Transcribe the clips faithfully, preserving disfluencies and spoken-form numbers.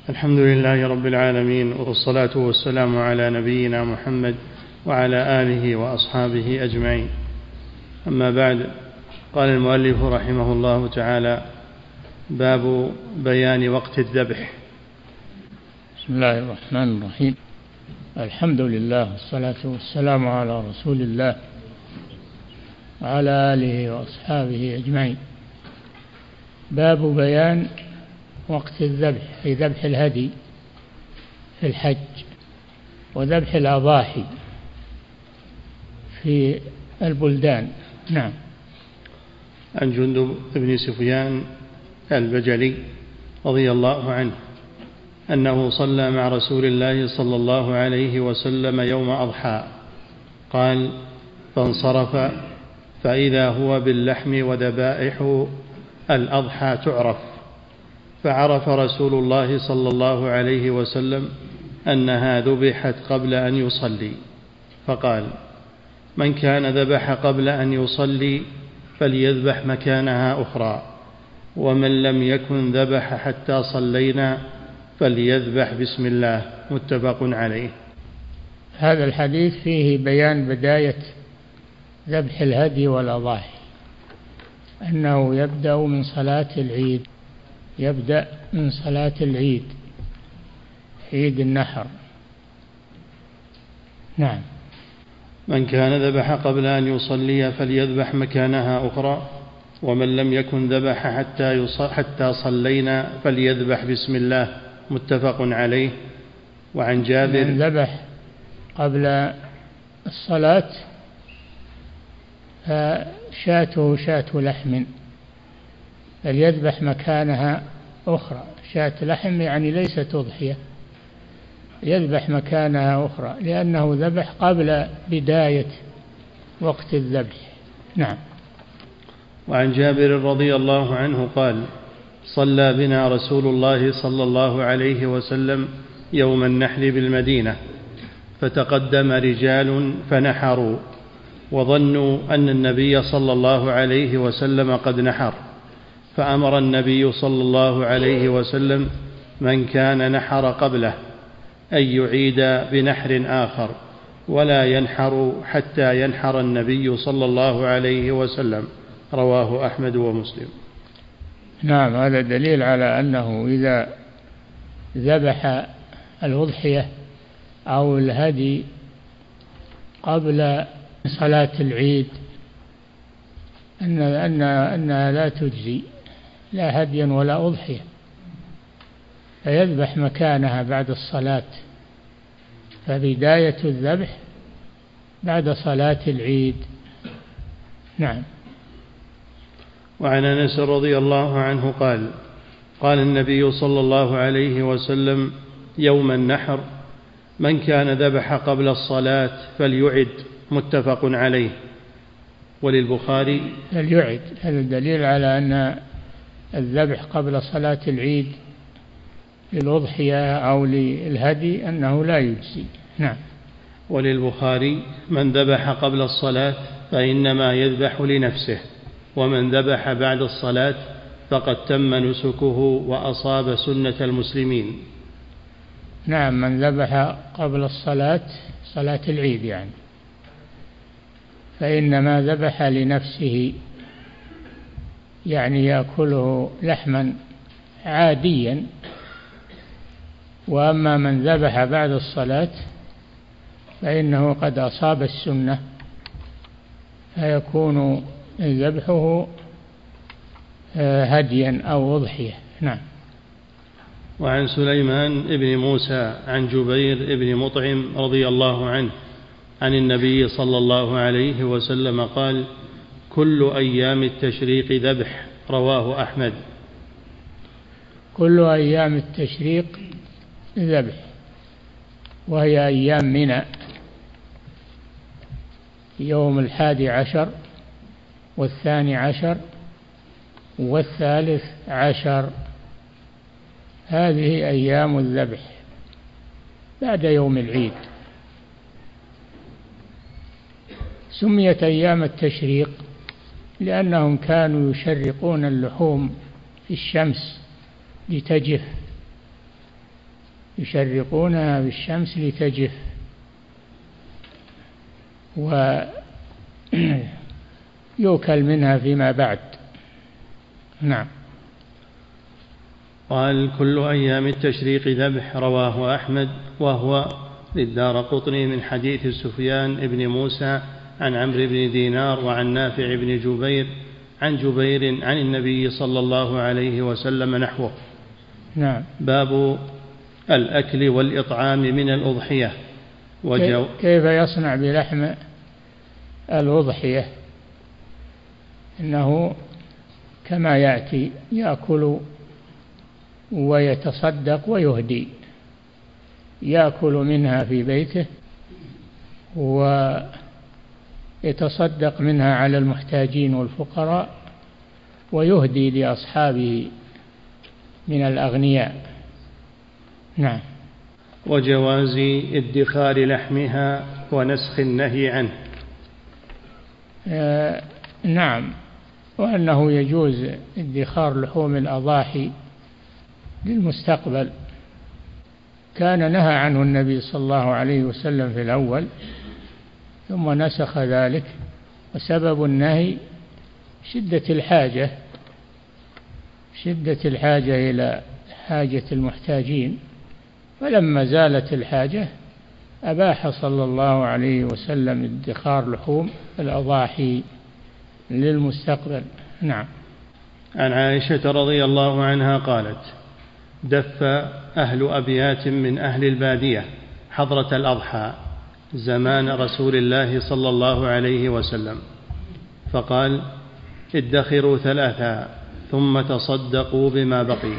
الحمد لله رب العالمين، والصلاة والسلام على نبينا محمد وعلى آله وأصحابه أجمعين. أما بعد، قال المؤلف رحمه الله تعالى: باب بيان وقت الذبح. بسم الله الرحمن الرحيم. الحمد لله والصلاة والسلام على رسول الله وعلى آله وأصحابه أجمعين. باب بيان وقت الذبح، في ذبح الهدي في الحج وذبح الأضاحي في البلدان. نعم. عن جندب بن سفيان البجلي رضي الله عنه أنه صلى مع رسول الله صلى الله عليه وسلم يوم أضحى، قال: فانصرف فإذا هو باللحم وذبائح الأضحى تعرف، فعرف رسول الله صلى الله عليه وسلم أنها ذبحت قبل أن يصلي، فقال: من كان ذبح قبل أن يصلي فليذبح مكانها أخرى، ومن لم يكن ذبح حتى صلينا فليذبح بسم الله. متفق عليه. هذا الحديث فيه بيان بداية ذبح الهدي والأضاحي، أنه يبدأ من صلاة العيد، يبدأ من صلاة العيد، عيد النحر. نعم. من كان ذبح قبل أن يصلي فليذبح مكانها أخرى، ومن لم يكن ذبح حتى, حتى صلينا فليذبح بسم الله. متفق عليه. وعن جابر: من ذبح قبل الصلاة فشاته شاة لحم فليذبح مكانها أخرى. شاة لحم يعني ليست أضحية، يذبح مكانها أخرى لأنه ذبح قبل بداية وقت الذبح. نعم. وعن جابر رضي الله عنه قال: صلى بنا رسول الله صلى الله عليه وسلم يوم النحر بالمدينة، فتقدم رجال فنحروا، وظنوا أن النبي صلى الله عليه وسلم قد نحر، فأمر النبي صلى الله عليه وسلم من كان نحر قبله أن يعيد بنحر آخر، ولا ينحر حتى ينحر النبي صلى الله عليه وسلم. رواه أحمد ومسلم. نعم. هذا دليل على أنه إذا ذبح الأضحية أو الهدي قبل صلاة العيد أن أن أنها لا تجزي، لا هديا ولا أضحية، فيذبح مكانها بعد الصلاة، فبداية الذبح بعد صلاة العيد. نعم. وعن أنس رضي الله عنه قال: قال النبي صلى الله عليه وسلم يوم النحر: من كان ذبح قبل الصلاة فليعد. متفق عليه. وللبخاري: فليعد. هذا دليل على أن الذبح قبل صلاة العيد للأضحية أو للهدي أنه لا يجزي. نعم. وللبخاري: من ذبح قبل الصلاة فإنما يذبح لنفسه، ومن ذبح بعد الصلاة فقد تم نسكه وأصاب سنة المسلمين. نعم. من ذبح قبل الصلاة، صلاة العيد يعني، فإنما ذبح لنفسه، يعني يأكله لحما عاديا. وأما من ذبح بعد الصلاة فإنه قد أصاب السنة، فيكون ذبحه هديا أو أضحية. نعم. وعن سليمان بن موسى عن جبير بن مطعم رضي الله عنه عن النبي صلى الله عليه وسلم قال: كل أيام التشريق ذبح. رواه أحمد. كل أيام التشريق ذبح، وهي أيام منى، يوم الحادي عشر والثاني عشر والثالث عشر، هذه أيام الذبح بعد يوم العيد. سميت أيام التشريق لأنهم كانوا يشرقون اللحوم في الشمس لتجف، يشرقونها بالشمس لتجف ويؤكل منها فيما بعد. نعم. قال: كل أيام التشريق ذبح. رواه أحمد وهو للدارقطني من حديث سفيان بن موسى عن عمرو بن دينار وعن نافع بن جبير عن جبير عن النبي صلى الله عليه وسلم نحوه. نعم. باب الأكل والإطعام من الأضحية. وجو كيف يصنع بلحم الأضحية؟ إنه كما يأتي يأكل ويتصدق ويهدي، يأكل منها في بيته ويتصدق منها على المحتاجين والفقراء ويهدي لأصحابه من الأغنياء. نعم. وجواز ادخار لحمها ونسخ النهي عنه. آه نعم، وأنه يجوز ادخار لحوم الأضاحي للمستقبل، كان نهى عنه النبي صلى الله عليه وسلم في الأول ثم نسخ ذلك، وسبب النهي شدة الحاجة شدة الحاجة إلى حاجة المحتاجين، فلما زالت الحاجة أباح صلى الله عليه وسلم ادخار لحوم الأضاحي للمستقبل. نعم. عن عائشة رضي الله عنها قالت: دف أهل أبيات من أهل البادية حضرة الأضحى زمان رسول الله صلى الله عليه وسلم، فقال: ادخروا ثلاثا ثم تصدقوا بما بقي.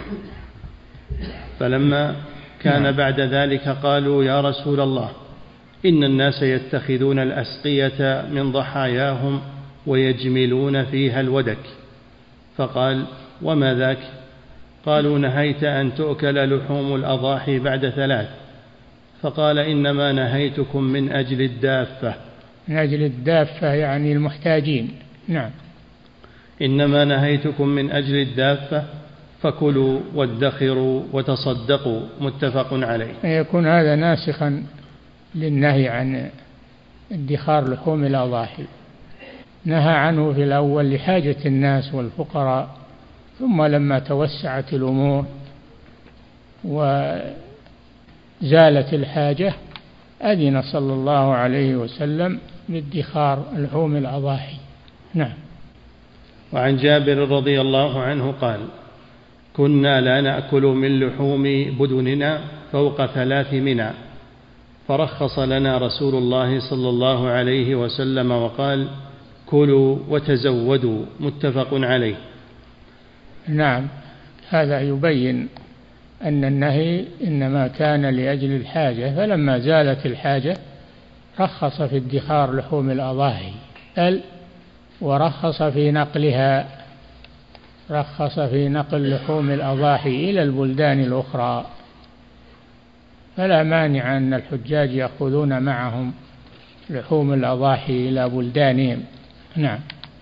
فلما كان بعد ذلك قالوا: يا رسول الله، إن الناس يتخذون الأسقية من ضحاياهم ويجملون فيها الودك. فقال: وما ذاك؟ قالوا: نهيت أن تؤكل لحوم الأضاحي بعد ثلاث. فقال: إنما نهيتكم من أجل الدافة. من أجل الدافة يعني المحتاجين. نعم. إنما نهيتكم من أجل الدافة فكلوا وادخروا وتصدقوا. متفق عليه. يكون هذا ناسخا للنهي عن ادخار لحوم الأضاحي، نهى عنه في الأول لحاجة الناس والفقراء، ثم لما توسعت الأمور وزالت الحاجة أذن صلى الله عليه وسلم بادخار لحوم الأضاحي. نعم. وعن جابر رضي الله عنه قال: كنا لا نأكل من لحوم بدننا فوق ثلاث منى، فرخص لنا رسول الله صلى الله عليه وسلم وقال: كلوا وتزودوا. متفق عليه. نعم. هذا يبين أن النهي إنما كان لأجل الحاجة، فلما زالت الحاجة رخص في ادخار لحوم الأضاحي، بل ورخص في نقلها، رخص في نقل لحوم الأضاحي إلى البلدان الأخرى، فلا مانع أن الحجاج يأخذون معهم لحوم الأضاحي إلى بلدانهم. نعم.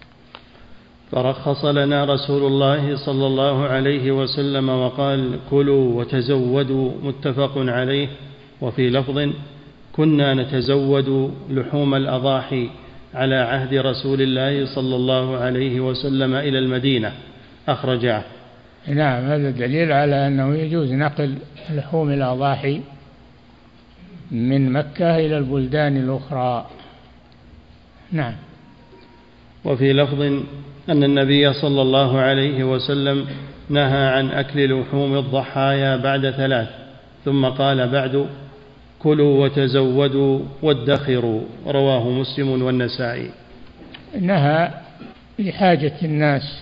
فرخص لنا رسول الله صلى الله عليه وسلم وقال: كلوا وتزودوا. متفق عليه. وفي لفظ: كنا نتزود لحوم الأضاحي على عهد رسول الله صلى الله عليه وسلم إلى المدينة. أخرجه. نعم. هذا دليل على أنه يجوز نقل لحوم الأضاحي من مكة إلى البلدان الأخرى. نعم. وفي لفظ أن النبي صلى الله عليه وسلم نهى عن أكل لحوم الضحايا بعد ثلاث، ثم قال بعد: كلوا وتزودوا وادخروا. رواه مسلم والنسائي. نهى لحاجة الناس،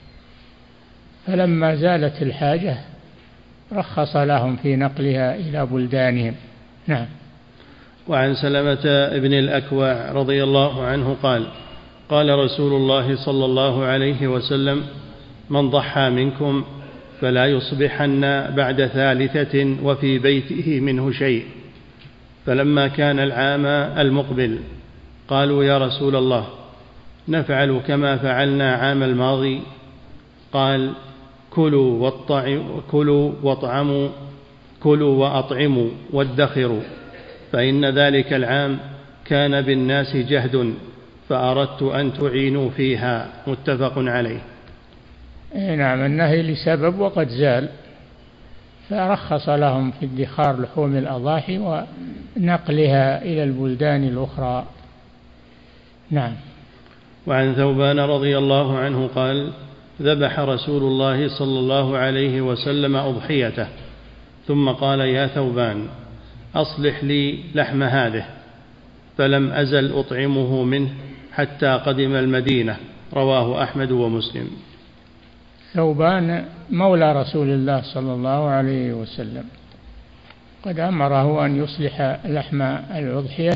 فلما زالت الحاجة رخص لهم في نقلها إلى بلدانهم. نعم. وعن سلمة ابن الأكوع رضي الله عنه قال: قال رسول الله صلى الله عليه وسلم: من ضحى منكم فلا يصبحن بعد ثالثة وفي بيته منه شيء. فلما كان العام المقبل قالوا: يا رسول الله، نفعل كما فعلنا عام الماضي؟ قال: كلوا واطعموا كلوا وأطعموا وادخروا، فإن ذلك العام كان بالناس جهد فأردت أن تعينوا فيها. متفق عليه. نعم، النهي لسبب وقد زال، فرخص لهم في ادخار لحوم الأضاحي ونقلها إلى البلدان الأخرى. نعم. وعن ثوبان رضي الله عنه قال: ذبح رسول الله صلى الله عليه وسلم أضحيته، ثم قال: يا ثوبان أصلح لي لحم هذه، فلم أزل أطعمه منه حتى قدم المدينة. رواه أحمد ومسلم. ثوبان مولى رسول الله صلى الله عليه وسلم قد أمره أن يصلح لحم الأضحية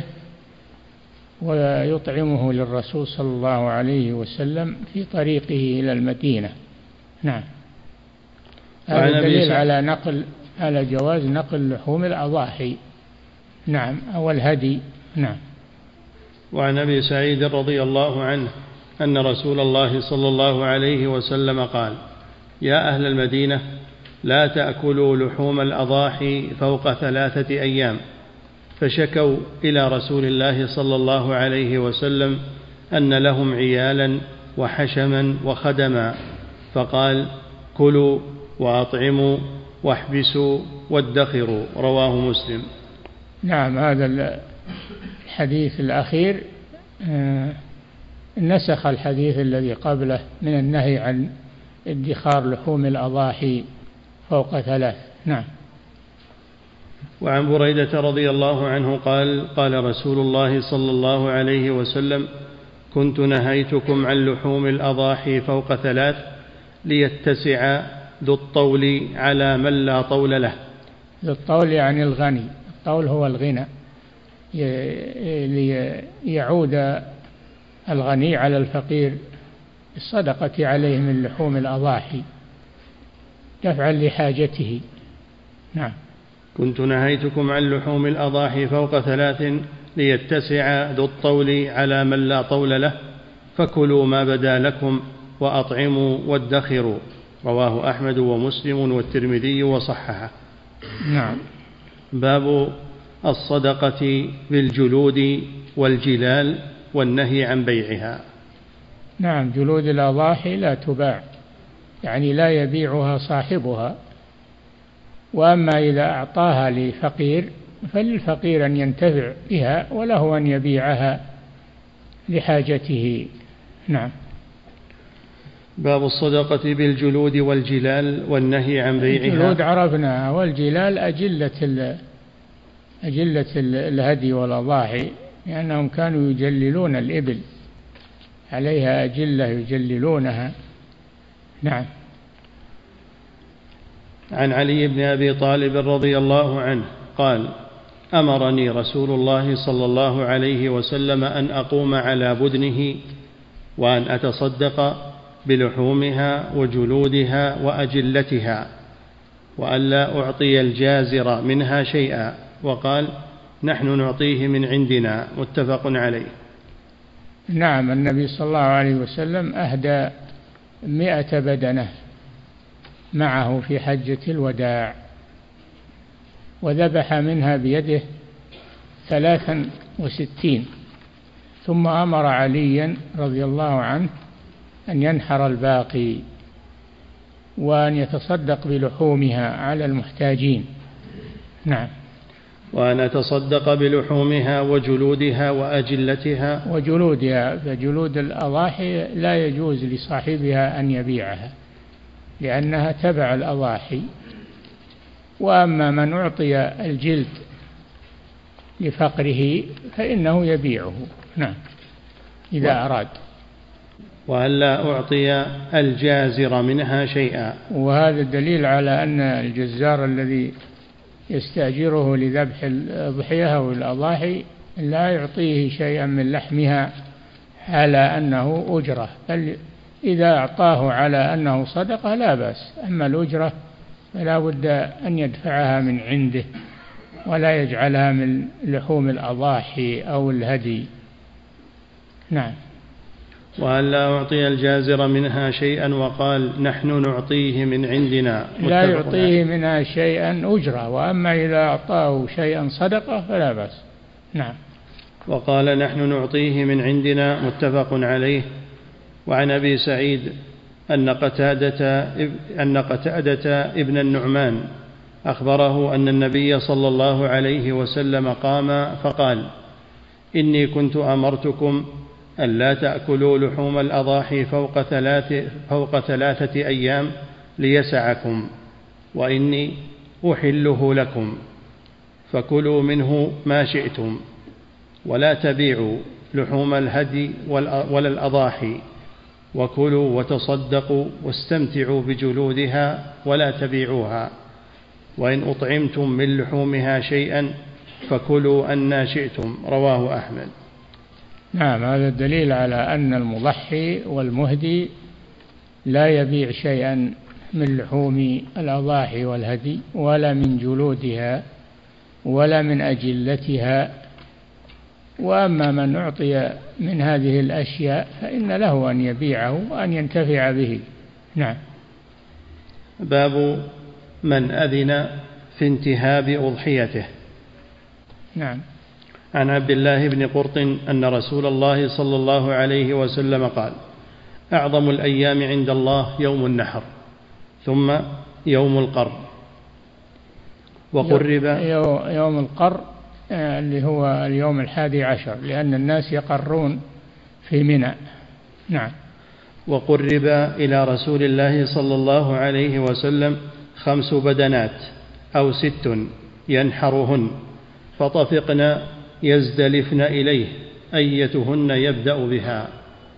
ويطعمه للرسول صلى الله عليه وسلم في طريقه إلى المدينة. نعم. هذا دليل على نقل على جواز نقل لحوم الأضاحي. نعم، أو الهدي. نعم. وعن أبي سعيد رضي الله عنه أن رسول الله صلى الله عليه وسلم قال: يا أهل المدينة لا تأكلوا لحوم الأضاحي فوق ثلاثة أيام، فشكوا إلى رسول الله صلى الله عليه وسلم أن لهم عيالا وحشما وخدما، فقال: كلوا وأطعموا واحبسوا وادخروا. رواه مسلم. نعم، هذا الحديث الأخير نسخ الحديث الذي قبله من النهي عن ادخار لحوم الأضاحي فوق ثلاث. نعم. وعن بريدة رضي الله عنه قال: قال رسول الله صلى الله عليه وسلم: كنت نهيتكم عن لحوم الأضاحي فوق ثلاث ليتسع ذو الطول على من لا طول له. ذو الطول يعني الغني، الطول هو الغنى، ليعود الغني على الفقير الصدقة عليه من لحوم الأضاحي دفعا لحاجته. نعم. كنت نهيتكم عن لحوم الأضاحي فوق ثلاث ليتسع ذو الطول على من لا طول له، فكلوا ما بدا لكم وأطعموا وادخروا. رواه أحمد ومسلم والترمذي وصححه. نعم. باب الصدقة بالجلود والجلال والنهي عن بيعها. نعم، جلود الأضاحي لا تباع، يعني لا يبيعها صاحبها، وأما إذا أعطاها لفقير فللفقير أن ينتفع بها وله أن يبيعها لحاجته. نعم. باب الصدقة بالجلود والجلال والنهي عن بيعها. الجلود عرفناها، والجلال أجلة ال أجلة الهدي والأضاحي، لأنهم كانوا يجللون الإبل، عليها أجلة يجللونها. نعم. عن علي بن أبي طالب رضي الله عنه قال: أمرني رسول الله صلى الله عليه وسلم أن أقوم على بدنه وأن أتصدق بلحومها وجلودها وأجلتها، وأن لا أعطي الجازر منها شيئا، وقال: نحن نعطيه من عندنا. متفق عليه. نعم، النبي صلى الله عليه وسلم أهدى مئة بدنة معه في حجة الوداع، وذبح منها بيده ثلاثا وستين، ثم أمر عليا رضي الله عنه أن ينحر الباقي وأن يتصدق بلحومها على المحتاجين. نعم. وأن أتصدق بلحومها وجلودها وأجلتها. وجلودها، فجلود الأضاحي لا يجوز لصاحبها أن يبيعها لأنها تبع الأضاحي، وأما من أعطي الجلد لفقره فإنه يبيعه. نعم، إذا و... أراد. وأن لا أعطي الجازر منها شيئا. وهذا الدليل على أن الجزار الذي يستأجره لذبح الأضحية أو الأضاحي لا يعطيه شيئا من لحمها على أنه أجرة، بل إذا أعطاه على أنه صدقة لا بأس، أما الأجرة فلا بد أن يدفعها من عنده ولا يجعلها من لحوم الأضاحي أو الهدي. نعم. وهل لا أعطي الجازر منها شيئا وقال نحن نعطيه من عندنا؟ لا يعطيه منها شيئا أجرة، وأما إذا أعطاه شيئا صدقة فلا بأس. نعم. وقال نحن نعطيه من عندنا، متفق عليه. وعن أبي سعيد أن قتادة, أن قتادة ابن النعمان أخبره أن النبي صلى الله عليه وسلم قام فقال إني كنت أمرتكم أن لا تأكلوا لحوم الأضاحي فوق, ثلاث فوق ثلاثة أيام ليسعكم، وإني أحله لكم، فكلوا منه ما شئتم، ولا تبيعوا لحوم الهدي ولا الأضاحي، وكلوا وتصدقوا واستمتعوا بجلودها ولا تبيعوها، وإن أطعمتم من لحومها شيئا فكلوا أن شئتم. رواه أحمد. نعم، هذا الدليل على أن المضحي والمهدي لا يبيع شيئا من لحوم الأضاحي والهدي ولا من جلودها ولا من أجلتها. وأما من أعطي من هذه الأشياء فإن له أن يبيعه وأن ينتفع به. نعم. باب من أذن في انتهاب أضحيته. نعم. عن عبد الله بن قرط أن رسول الله صلى الله عليه وسلم قال أعظم الأيام عند الله يوم النحر، ثم يوم القر. وقرب يوم القر اللي هو اليوم الحادي عشر، لأن الناس يقرون في منى. نعم. وقرب إلى رسول الله صلى الله عليه وسلم خمس بدنات أو ست ينحرهن، فطفقن يزدلفن إليه أيتهن يبدأ بها،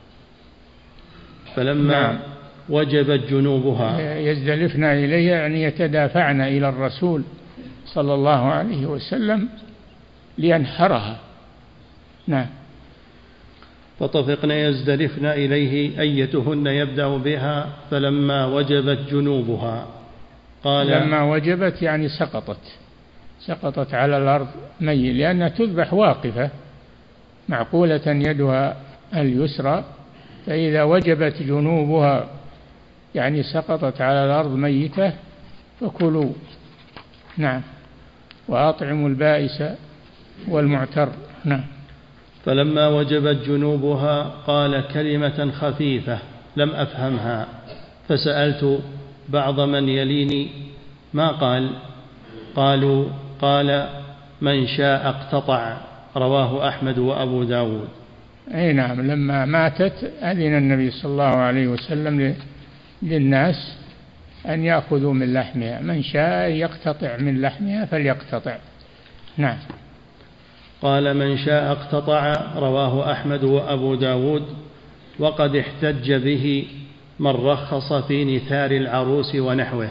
فلما نعم. وجبت جنوبها. يزدلفن إليه يعني يتدافعن إلى الرسول صلى الله عليه وسلم لينحرها. نعم. فطفقن يزدلفن إليه أيتهن يبدأ بها، فلما وجبت جنوبها قال. لما وجبت يعني سقطت سقطت على الأرض ميل، لأنها تذبح واقفة معقولة يدها اليسرى، فإذا وجبت جنوبها يعني سقطت على الأرض ميتة فكلوا. نعم. وأطعموا البائس والمعتر. نعم. فلما وجبت جنوبها قال كلمة خفيفة لم أفهمها، فسألت بعض من يليني ما قال؟ قالوا قال من شاء اقتطع. رواه أحمد وأبو داود. أي نعم. لما ماتت أذن النبي صلى الله عليه وسلم للناس أن يأخذوا من لحمها، من شاء يقتطع من لحمها فليقتطع. نعم. قال من شاء اقتطع. رواه أحمد وأبو داود. وقد احتج به من رخص في نثار العروس ونحوه.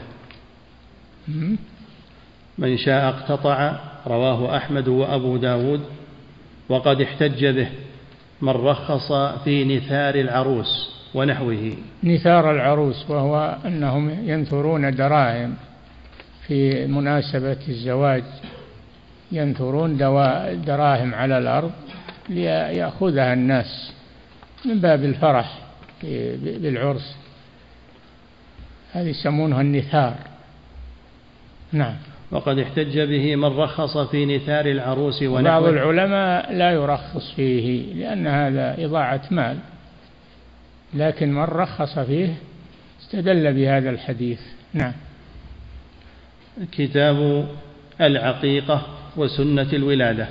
من شاء اقتطع. رواه أحمد وأبو داود. وقد احتج به من رخص في نثار العروس ونحوه. نثار العروس وهو أنهم ينثرون دراهم في مناسبة الزواج، ينثرون دراهم على الأرض ليأخذها الناس من باب الفرح بالعرس، هذه يسمونها النثار. نعم. وقد احتج به من رخص في نثار العروس ونحوه. بعض العلماء لا يرخص فيه لأن هذا إضاعة مال، لكن من رخص فيه استدل بهذا الحديث. نعم. كتاب العقيقة وسنة الولادة.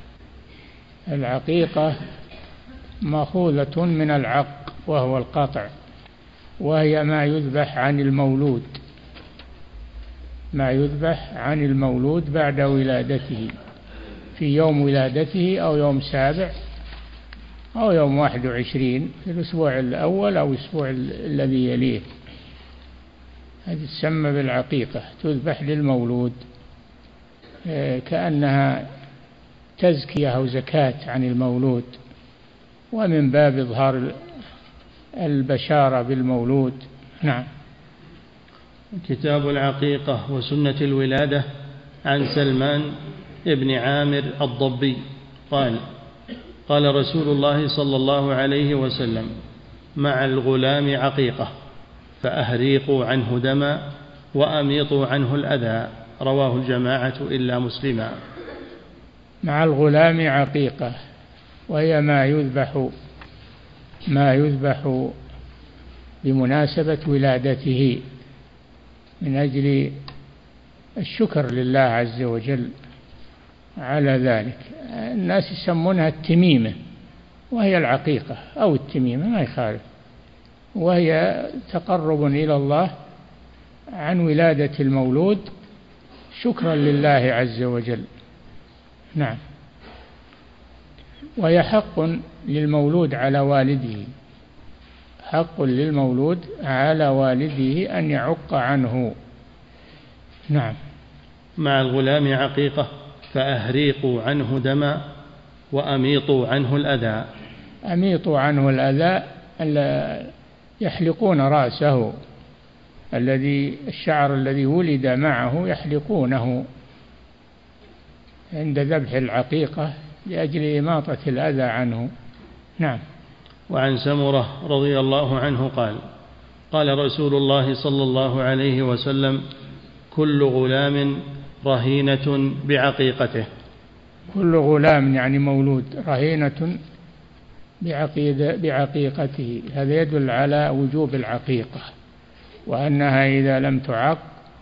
العقيقة مأخوذة من العق وهو القطع، وهي ما يذبح عن المولود ما يذبح عن المولود بعد ولادته، في يوم ولادته أو يوم سابع أو يوم واحد وعشرين في الأسبوع الأول أو الأسبوع الذي يليه. هذه تسمى بالعقيقة، تذبح للمولود كأنها تزكية أو زكاة عن المولود، ومن باب إظهار البشارة بالمولود. نعم. كتاب العقيقة وسنة الولادة. عن سلمان ابن عامر الضبي قال قال رسول الله صلى الله عليه وسلم مع الغلام عقيقة فأهريقوا عنه دما وأميطوا عنه الأذى. رواه الجماعة إلا مسلما. مع الغلام عقيقة، وهي ما يذبح ما يذبح بمناسبة ولادته من أجل الشكر لله عز وجل على ذلك. الناس يسمونها التميمة، وهي العقيقة أو التميمة ما يخالف، وهي تقرب إلى الله عن ولادة المولود شكرا لله عز وجل. نعم. وهي حق للمولود على والده، حق للمولود على والده أن يعق عنه. نعم. مع الغلام عقيقة فأهريقوا عنه دما وأميطوا عنه الأذى. أميطوا عنه الأذى، يحلقون رأسه، الذي الشعر الذي ولد معه يحلقونه عند ذبح العقيقة لأجل إماطة الأذى عنه. نعم. وعن سمرة رضي الله عنه قال قال رسول الله صلى الله عليه وسلم: كل غلام رهينة بعقيقته. كل غلام يعني مولود، رهينة بعقيقته، هذا يدل على وجوب العقيقة، وأنها إذا لم تعق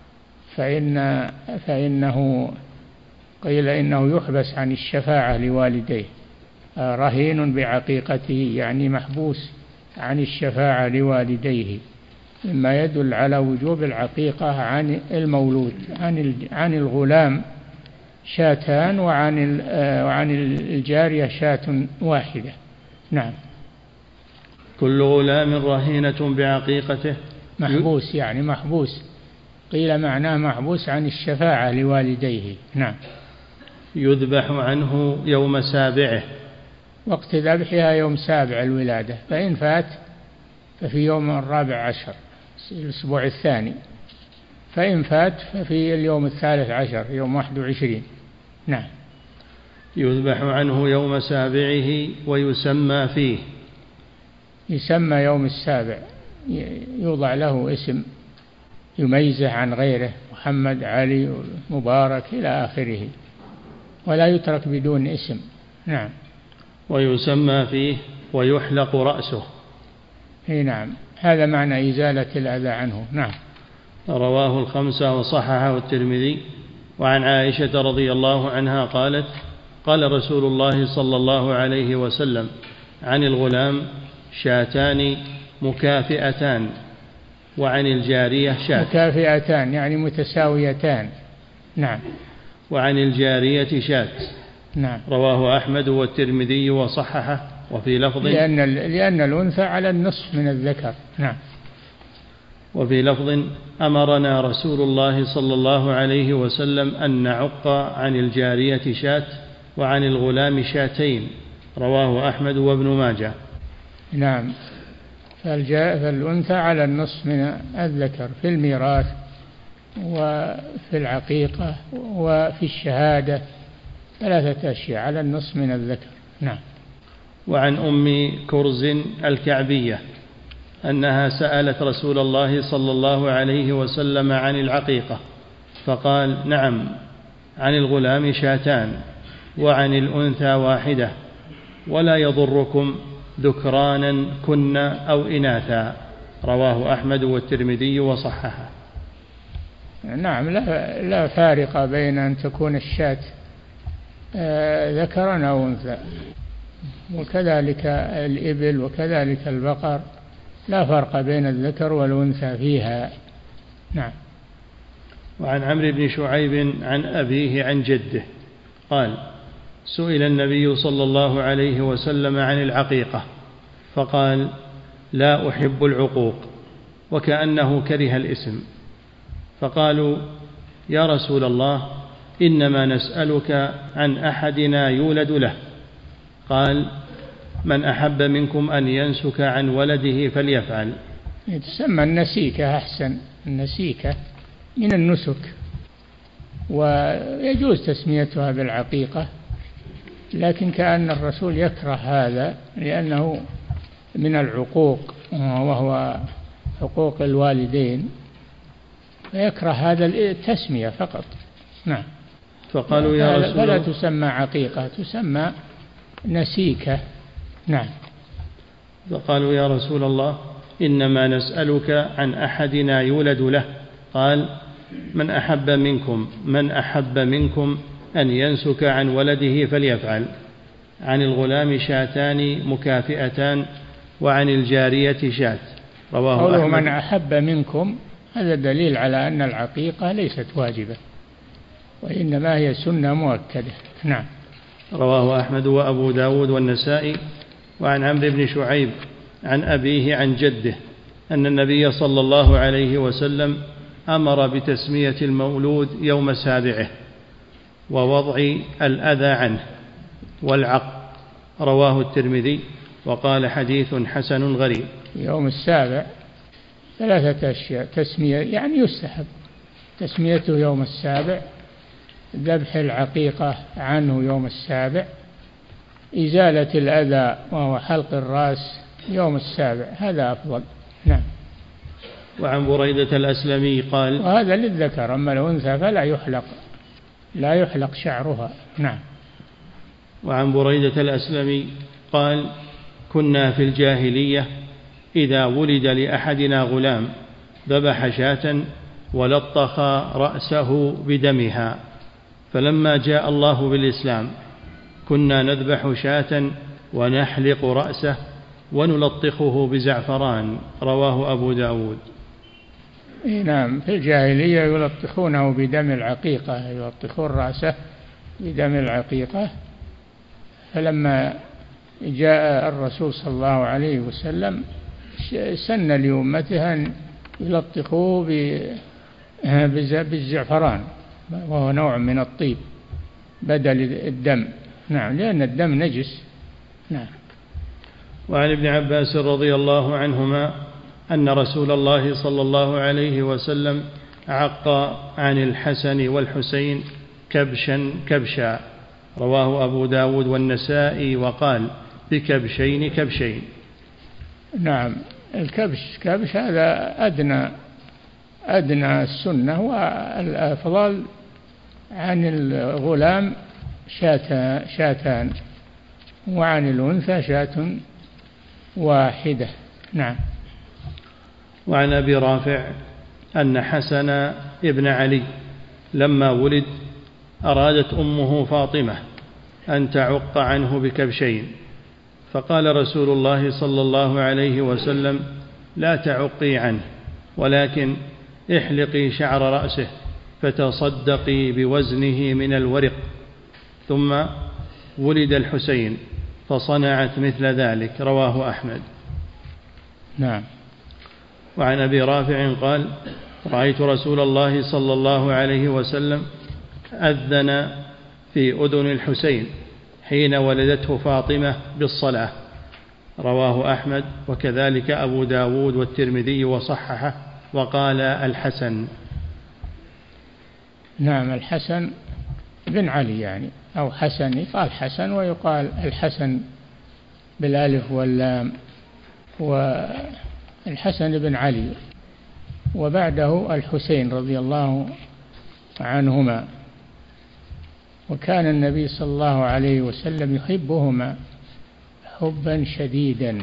فإن فإنه قيل إنه يحبس عن الشفاعة لوالديه. رهين بعقيقته يعني محبوس عن الشفاعة لوالديه، مما يدل على وجوب العقيقة عن المولود. عن عن الغلام شاتان، وعن وعن الجارية شاة واحدة. نعم. كل غلام رهينة بعقيقته، محبوس يعني محبوس، قيل معناه محبوس عن الشفاعة لوالديه. نعم. يذبح عنه يوم سابعه، وقت ذبحها يوم سابع الولادة، فإن فات ففي يوم الرابع عشر الأسبوع الثاني، فإن فات ففي اليوم الثالث عشر يوم واحد وعشرين. نعم. يذبح عنه يوم سابعه ويسمى فيه. يسمى يوم السابع، يوضع له اسم يميزه عن غيره، محمد، علي، مبارك إلى آخره، ولا يترك بدون اسم. نعم. ويسمى فيه ويحلق رأسه. اي نعم، هذا معنى إزالة الأذى عنه. نعم. رواه الخمسة وصححه الترمذي. وعن عائشة رضي الله عنها قالت: قال رسول الله صلى الله عليه وسلم عن الغلام: شاتان مكافئتان، وعن الجارية شاة. مكافئتان يعني متساويتان. نعم. وعن الجارية شاة. نعم. رواه أحمد والترمذي وصححه. وفي لفظ: لأن, لأن الأنثى على النصف من الذكر. نعم. وفي لفظ: أمرنا رسول الله صلى الله عليه وسلم أن نعق عن الجارية شاة وعن الغلام شاتين. رواه أحمد وابن ماجه. نعم. فالأنثى على النصف من الذكر في الميراث وفي العقيقة وفي الشهادة، ثلاثة أشياء على النصف من الذكر. نعم. وعن أم كرز الكعبية أنها سألت رسول الله صلى الله عليه وسلم عن العقيقة، فقال: نعم، عن الغلام شاتان وعن الأنثى واحدة، ولا يضركم ذكرانا كن أو إناثا. رواه أحمد والترمذي وصححه. نعم. لا, لا فارق بين أن تكون الشاة ذكرا أو أنثى، وكذلك الإبل وكذلك البقر، لا فرق بين الذكر والأنثى فيها. نعم. وعن عمرو بن شعيب عن أبيه عن جده قال: سئل النبي صلى الله عليه وسلم عن العقيقة فقال: لا أحب العقوق، وكأنه كره الاسم. فقالوا: يا رسول الله، إنما نسألك عن أحدنا يولد له. قال: من أحب منكم أن ينسك عن ولده فليفعل. تسمى النسيكة أحسن، النسيكة من النسك، ويجوز تسميتها بالعقيقة، لكن كأن الرسول يكره هذا لأنه من العقوق وهو حقوق الوالدين، فيكره هذا التسمية فقط. نعم. فقالوا يا رسول الله، فلا تسمى عقيقة، تسمى نسيكة. نعم. فقالوا يا رسول الله إنما نسألك عن أحدنا يولد له. قال من أحب منكم من أحب منكم أن ينسك عن ولده فليفعل. عن الغلام شاتان مكافئتان وعن الجارية شاة. رواه أحمد. من أحب منكم هذا دليل على أن العقيقة ليست واجبة، وإنما هي سنة مؤكدة. نعم. رواه أحمد وأبو داود والنسائي. وعن عمرو بن شعيب عن أبيه عن جده أن النبي صلى الله عليه وسلم أمر بتسمية المولود يوم سابعه ووضع الأذى عنه والعق. رواه الترمذي وقال حديث حسن غريب. يوم السابع ثلاثة أشياء: تسمية يعني يستحب تسميته يوم السابع، ذبح العقيقة عنه يوم السابع، إزالة الأذى وهو حلق الرأس يوم السابع، هذا أفضل. نعم. وعن بريدة الأسلمي قال: وهذا للذكر، أما الأنثى فلا يحلق لا يحلق شعرها. نعم. وعن بريدة الأسلمي قال: كنا في الجاهلية إذا ولد لأحدنا غلام ذبح شاة ولطخ رأسه بدمها، فلما جاء الله بالإسلام كنا نذبح شاة ونحلق رأسه ونلطخه بزعفران. رواه أبو داود. نعم. في الجاهلية يلطخونه بدم العقيقة، يلطخون رأسه بدم العقيقة، فلما جاء الرسول صلى الله عليه وسلم سن لأمته أن يلطخوه بالزعفران، وهو نوع من الطيب بدل الدم. نعم، لأن الدم نجس. نعم. وعن ابن عباس رضي الله عنهما أن رسول الله صلى الله عليه وسلم عق عن الحسن والحسين كبشا كبشا. رواه أبو داود والنسائي وقال: بكبشين كبشين. نعم. الكبش كبش هذا أدنى أدنى السنة، والأفضل عن الغلام شاتان وعن الأنثى شاة واحدة. نعم. وعن أبي رافع أن حسن ابن علي لما ولد أرادت أمه فاطمة أن تعق عنه بكبشين، فقال رسول الله صلى الله عليه وسلم: لا تعقي عنه، ولكن احلقي شعر رأسه فتصدقي بوزنه من الورق. ثم ولد الحسين فصنعت مثل ذلك. رواه أحمد. نعم. وعن أبي رافع قال: رأيت رسول الله صلى الله عليه وسلم أذن في أذن الحسين حين ولدته فاطمة بالصلاة. رواه أحمد وكذلك أبو داود والترمذي وصححه وقال الحسن. نعم. الحسن بن علي يعني، أو حسن، يقال حسن ويقال الحسن بالالف واللام. والحسن بن علي وبعده الحسين رضي الله عنهما، وكان النبي صلى الله عليه وسلم يحبهما حبا شديدا،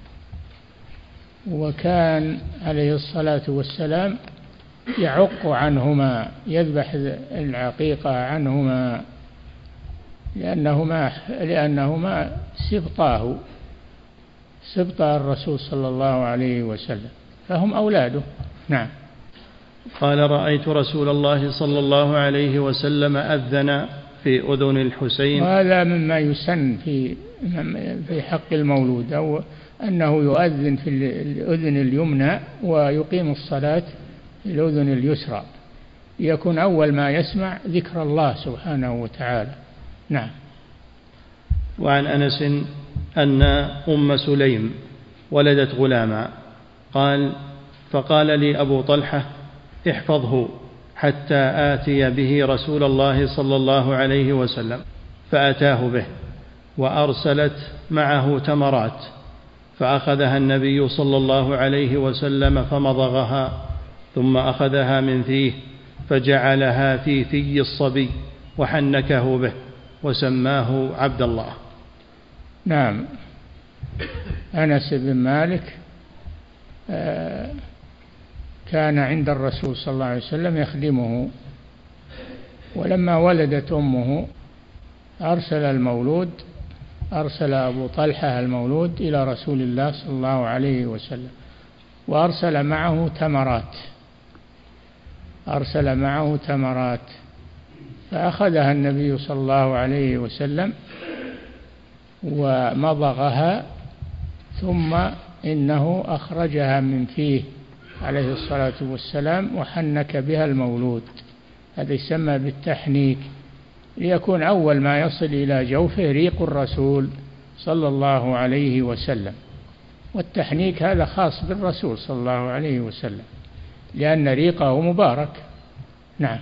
وكان عليه الصلاة والسلام يعق عنهما، يذبح العقيقة عنهما، لأنهما لأنهما سبطاه سبط الرسول صلى الله عليه وسلم، فهم أولاده. نعم. قال: رأيت رسول الله صلى الله عليه وسلم أذن في أذن الحسين. وهذا مما يسن في في حق المولود، أو أنه يؤذن في الأذن اليمنى ويقيم الصلاة في الأذن اليسرى، يكون أول ما يسمع ذكر الله سبحانه وتعالى. نعم. وعن أنس أن أم سليم ولدت غلاما، قال: فقال لي أبو طلحة: احفظه حتى آتي به رسول الله صلى الله عليه وسلم، فأتاه به وأرسلت معه تمرات، فأخذها النبي صلى الله عليه وسلم فمضغها، ثم أخذها من فيه فجعلها في في الصبي وحنكه به وسماه عبد الله. نعم. أنس بن مالك كان عند الرسول صلى الله عليه وسلم يخدمه، ولما ولدت أمه أرسل المولود أرسل أبو طلحة المولود إلى رسول الله صلى الله عليه وسلم، وأرسل معه تمرات أرسل معه تمرات فأخذها النبي صلى الله عليه وسلم ومضغها، ثم إنه أخرجها من فيه عليه الصلاة والسلام وحنك بها المولود. هذا يسمى بالتحنيك، ليكون أول ما يصل إلى جوفه ريق الرسول صلى الله عليه وسلم. والتحنيك هذا خاص بالرسول صلى الله عليه وسلم لأن ريقه مبارك. نعم.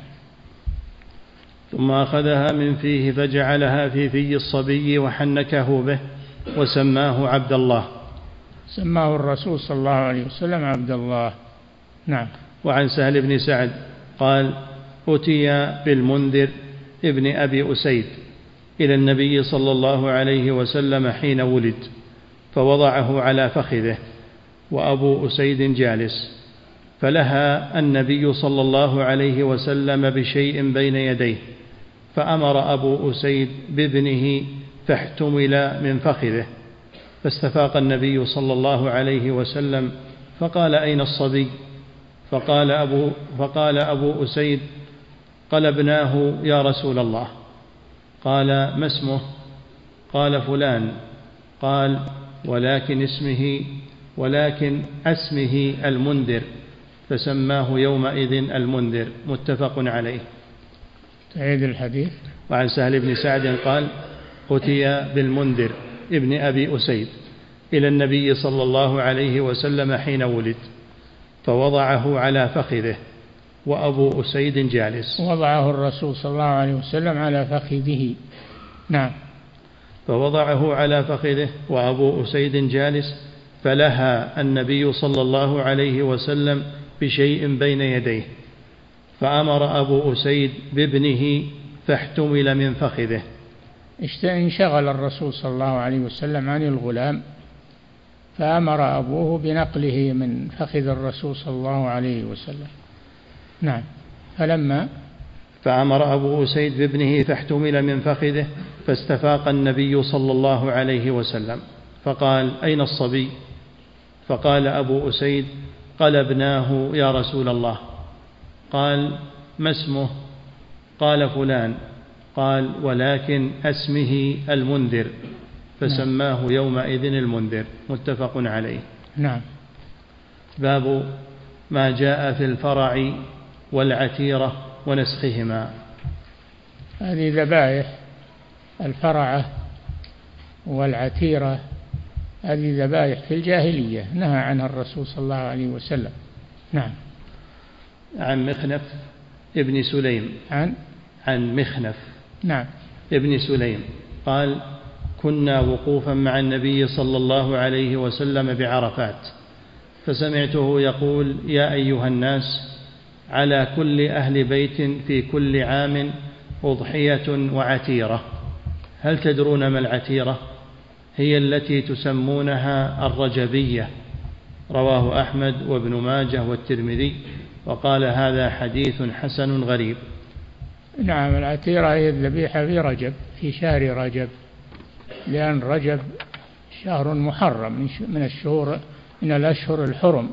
ثم أخذها من فيه فجعلها في في الصبي وحنكه به وسماه عبد الله. سماه الرسول صلى الله عليه وسلم عبد الله. نعم. وعن سهل بن سعد قال: أتي بالمنذر ابن أبي أسيد إلى النبي صلى الله عليه وسلم حين ولد، فوضعه على فخذه وأبو أسيد جالس، فلها النبي صلى الله عليه وسلم بشيء بين يديه، فأمر أبو أسيد بابنه فاحتمل من فخذه، فاستفاق النبي صلى الله عليه وسلم فقال: أين الصبي؟ فقال أبو, فقال أبو أسيد: قلبناه يا رسول الله. قال: ما اسمه؟ قال: فلان. قال: ولكن اسمه ولكن اسمه المنذر، فسماه يومئذ المنذر. متفق عليه. تعيد الحديث. وعن سهل بن سعد قال: أتي بالمنذر ابن أبي أسيد إلى النبي صلى الله عليه وسلم حين ولد، فوضعه على فخذه وأبو أسيد جالس. وضعه الرسول صلى الله عليه وسلم على فخذه. نعم. فوضعه على فخذه وأبو أسيد جالس، فلها النبي صلى الله عليه وسلم بشيء بين يديه، فأمر أبو أسيد بابنه فاحتمل من فخذه. انشغل الرسول صلى الله عليه وسلم عن الغلام، فأمر أبوه بنقله من فخذ الرسول صلى الله عليه وسلم. نعم. فلما فأمر أبو أسيد بابنه فاحتمل من فخذه، فاستفاق النبي صلى الله عليه وسلم فقال: أين الصبي؟ فقال أبو أسيد: قلبناه يا رسول الله. قال: ما اسمه؟ قال: فلان. قال: ولكن اسمه المنذر، فسماه يومئذ المنذر. متفق عليه. نعم. باب ما جاء في الفرع والعتيرة ونسخهما. هذه ذبائح الفرعة والعتيرة، هذه ذبائح في الجاهلية نهى عنها الرسول صلى الله عليه وسلم. نعم. عن مخنف ابن سليم عن عن مخنف نعم ابن سليم قال: كنا وقوفا مع النبي صلى الله عليه وسلم بعرفات، فسمعته يقول: يا أيها الناس، على كل أهل بيت في كل عام أضحية وعتيرة. هل تدرون ما العتيرة؟ هي التي تسمونها الرجبية. رواه أحمد وابن ماجه والترمذي، وقال: هذا حديث حسن غريب. نعم. العتيرة هي الذبيحة في رجب، في شهر رجب، لأن رجب شهر محرم من الشهور من الأشهر الحرم،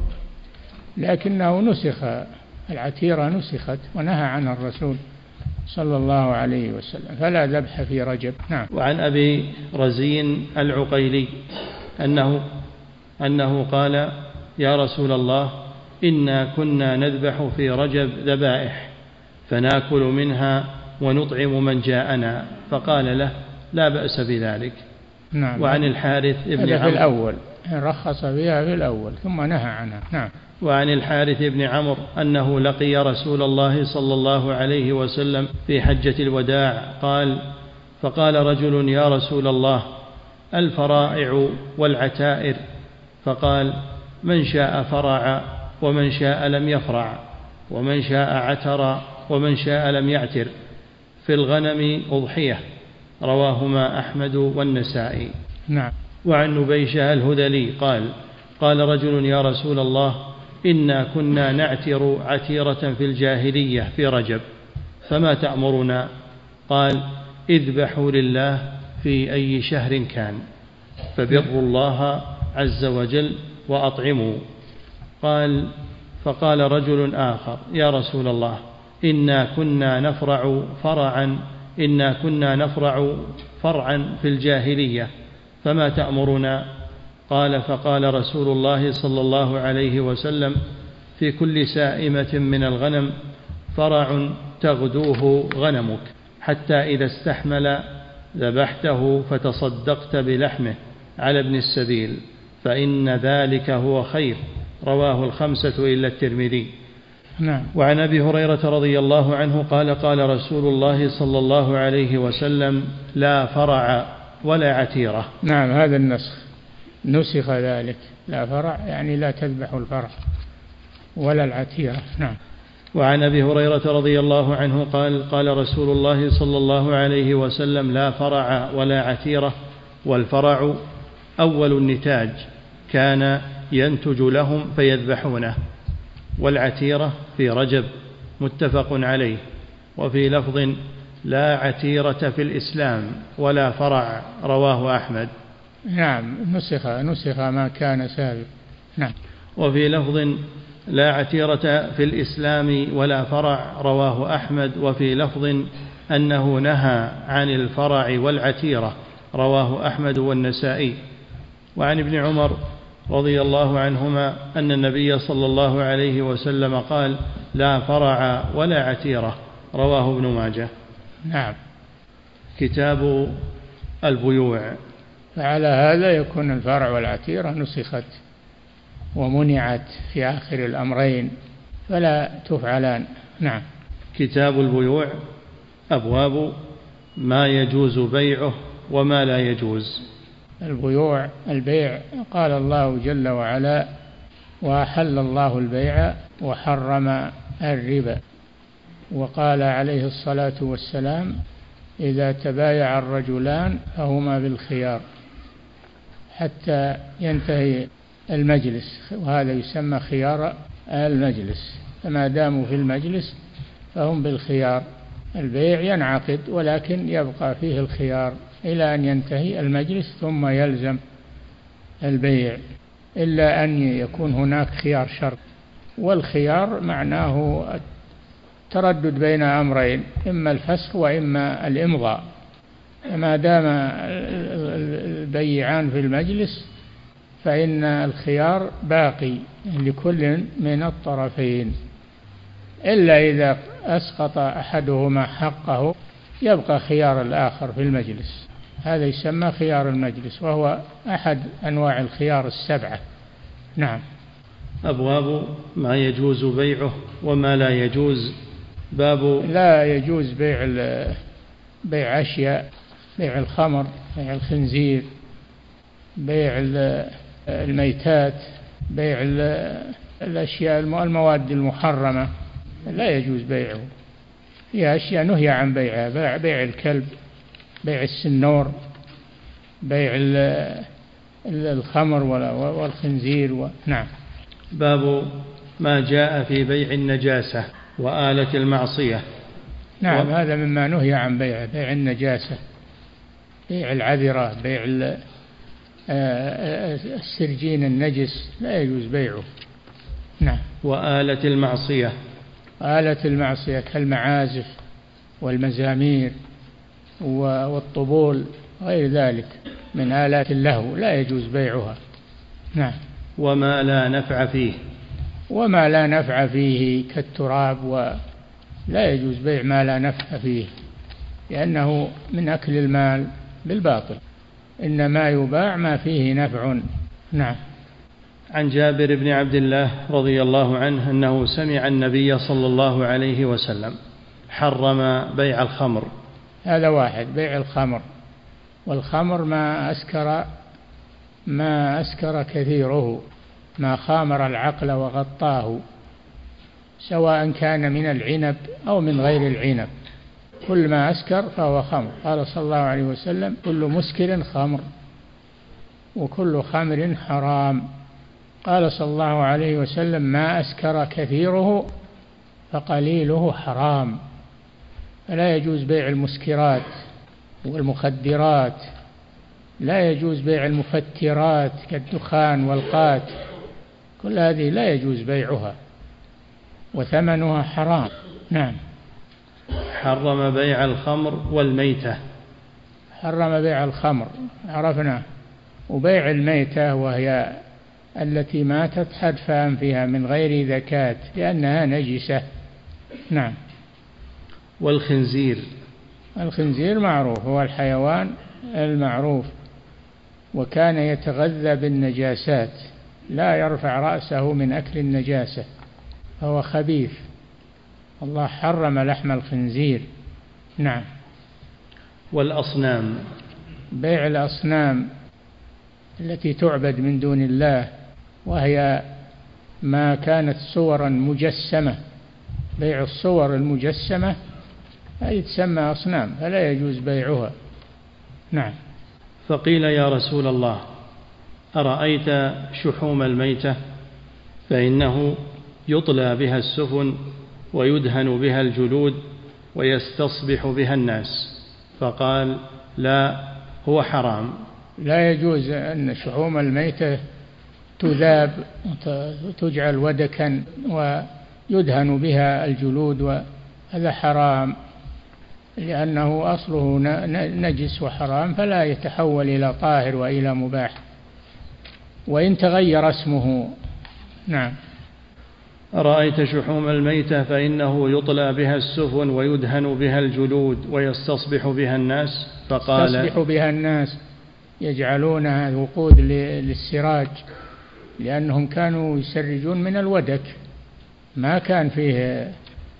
لكنه نسخ، العتيرة نسخت ونهى عنها الرسول صلى الله عليه وسلم، فلا ذبح في رجب. نعم. وعن أبي رزين العقيلي أنه أنه قال: يا رسول الله، إنا كنا نذبح في رجب ذبائح، فناكل منها ونطعم من جاءنا، فقال له: لا بأس بذلك. نعم. وعن الحارث ابن عمرو في الأول رخص بها في الأول ثم نهى عنها. نعم. وعن الحارث بن عمرو أنه لقي رسول الله صلى الله عليه وسلم في حجة الوداع، قال: فقال رجل: يا رسول الله، الفرائع والعتائر فقال: من شاء فرع ومن شاء لم يفرع، ومن شاء عتر ومن شاء لم يعتر، في الغنم أضحية. رواهما أحمد والنسائي. نعم. وعن نبيشة الهذلي قال: قال رجل: يا رسول الله، إنا كنا نعتر عتيرة في الجاهلية في رجب، فما تأمرنا؟ قال: اذبحوا لله في أي شهر كان، فبروا الله عز وجل وأطعموا. قال: فقال رجل آخر: يا رسول الله، إنا كنا نفرع فرعا إنا كنا نفرع فرعا في الجاهلية، فما تأمرنا؟ قال: فقال رسول الله صلى الله عليه وسلم: في كل سائمة من الغنم فرع تغدوه غنمك، حتى إذا استحمل ذبحته فتصدقت بلحمه على ابن السبيل، فإن ذلك هو خير. رواه الخمسة إلا الترمذي. نعم. وعن أبي هريرة رضي الله عنه قال: قال رسول الله صلى الله عليه وسلم: لا فرع ولا عتيرة. نعم، هذا النسخ نسخ ذلك، لا فرع يعني لا تذبح الفرع ولا العتيرة. نعم. وعن أبي هريرة رضي الله عنه قال: قال رسول الله صلى الله عليه وسلم: لا فرع ولا عتيرة، والفرع أول النتاج كان ينتج لهم فيذبحونه، والعتيرة في رجب. متفق عليه. وفي لفظ: لا عتيرة في الإسلام ولا فرع. رواه أحمد. نعم، نسخ نسخ ما كان سابق. نعم. وفي لفظ: لا عتيرة في الإسلام ولا فرع. رواه أحمد. وفي لفظ أنه نهى عن الفرع والعتيرة. رواه أحمد والنسائي. وعن ابن عمر رضي الله عنهما أن النبي صلى الله عليه وسلم قال: لا فرع ولا عتيرة. رواه ابن ماجه. نعم. كتاب البيوع. فعلى هذا يكون الفرع والعتيرة نسخت ومنعت في آخر الأمرين فلا تفعلان. نعم. كتاب البيوع. أبواب ما يجوز بيعه وما لا يجوز. البيوع البيع، قال الله جل وعلا: وأحل الله البيع وحرم الربا. وقال عليه الصلاة والسلام: إذا تبايع الرجلان فهما بالخيار حتى ينتهي المجلس، وهذا يسمى خيار المجلس، فما داموا في المجلس فهم بالخيار. البيع ينعقد ولكن يبقى فيه الخيار إلى أن ينتهي المجلس ثم يلزم البيع، إلا أن يكون هناك خيار شرط، والخيار معناه التردد بين أمرين، إما الفسخ وإما الإمضاء. ما دام البيعان في المجلس فإن الخيار باقي لكل من الطرفين، إلا إذا أسقط أحدهما حقه يبقى خيار الآخر في المجلس، هذا يسمى خيار المجلس، وهو أحد أنواع الخيار السبعة. نعم. أبواب ما يجوز بيعه وما لا يجوز. باب لا يجوز بيع بيع أشياء، بيع الخمر، بيع الخنزير، بيع الميتات، بيع الأشياء المواد المحرمة لا يجوز بيعه. في أشياء نهي عن بيعها: بيع, بيع الكلب، بيع السنور، بيع الخمر والخنزير و... نعم. باب ما جاء في بيع النجاسة وآلة المعصية. نعم. و... هذا مما نهي عن بيعه: بيع النجاسة، بيع العذرة، بيع السرجين النجس لا يجوز بيعه. نعم. وآلة المعصية. آلة المعصية كالمعازف والمزامير والطبول غير ذلك من آلات اللهو لا يجوز بيعها. نعم. وما لا نفع فيه. وما لا نفع فيه كالتراب، ولا يجوز بيع ما لا نفع فيه لأنه من أكل المال بالباطل، إنما يباع ما فيه نفع. نعم. عن جابر بن عبد الله رضي الله عنه أنه سمع النبي صلى الله عليه وسلم حرم بيع الخمر. هذا واحد، بيع الخمر، والخمر ما أسكر ما أسكر كثيره، ما خامر العقل وغطاه، سواء كان من العنب أو من غير العنب، كل ما أسكر فهو خمر. قال صلى الله عليه وسلم: كل مسكر خمر وكل خمر حرام. قال صلى الله عليه وسلم: ما أسكر كثيره فقليله حرام. فلا يجوز بيع المسكرات والمخدرات، لا يجوز بيع المفترات كالدخان والقات، كل هذه لا يجوز بيعها وثمنها حرام. نعم. حرم بيع الخمر والميتة. حرم بيع الخمر عرفنا، وبيع الميتة وهي التي ماتت حتف أنفها من غير زكاة لأنها نجسة. نعم. والخنزير. الخنزير معروف، هو الحيوان المعروف، وكان يتغذى بالنجاسات، لا يرفع رأسه من أكل النجاسة، فهو خبيث. الله حرم لحم الخنزير. نعم. والأصنام. بيع الأصنام التي تعبد من دون الله، وهي ما كانت صورا مجسمة، بيع الصور المجسمة هذه تسمى أصنام، فلا يجوز بيعها. نعم. فقيل: يا رسول الله، أرأيت شحوم الميتة فإنه يطلى بها السفن ويدهن بها الجلود ويستصبح بها الناس، فقال: لا، هو حرام. لا يجوز أن شحوم الميتة تذاب وتجعل ودكا ويدهن بها الجلود، وهذا حرام لأنه أصله نجس وحرام، فلا يتحول إلى طاهر وإلى مباح وإن تغير اسمه. نعم. أرأيت شحوم الميتة فإنه يطلى بها السفن ويدهن بها الجلود ويستصبح بها الناس، فقال: يستصبح بها الناس، يجعلونها وقود للسراج، لأنهم كانوا يسرجون من الودك، ما كان فيه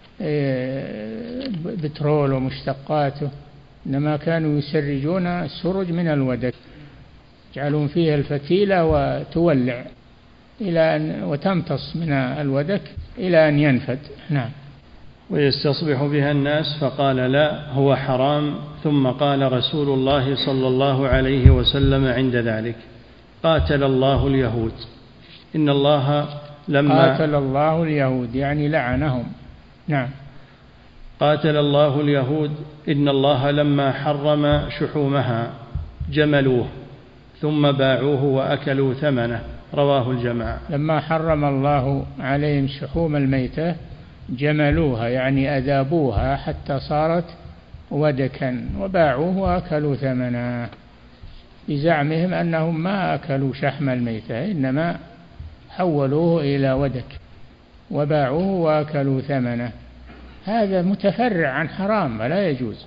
بترول ومشتقاته، إنما كانوا يسرجون السرج من الودك، يجعلون فيها الفتيلة وتولع إلى أن وتمتص من الودك إلى أن ينفد. نعم. ويستصبح بها الناس، فقال: لا، هو حرام. ثم قال رسول الله صلى الله عليه وسلم عند ذلك: قاتل الله اليهود، إن الله لما قاتل الله اليهود يعني لعنهم. نعم. قاتل الله اليهود، إن الله لما حرم شحومها جملوه ثم باعوه وأكلوا ثمنه، رواه الجماعة. لما حرم الله عليهم شحوم الميتة جملوها يعني أذابوها حتى صارت ودكا وباعوه وأكلوا ثمنه، بزعمهم أنهم ما أكلوا شحم الميتة إنما حولوه إلى ودك وباعوه وأكلوا ثمنه. هذا متفرع عن حرام ولا يجوز.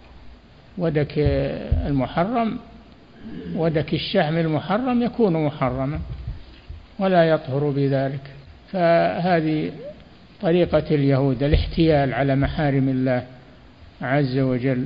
ودك المحرم، ودك الشحم المحرم يكون محرما ولا يطهر بذلك. فهذه طريقة اليهود، الاحتيال على محارم الله عز وجل،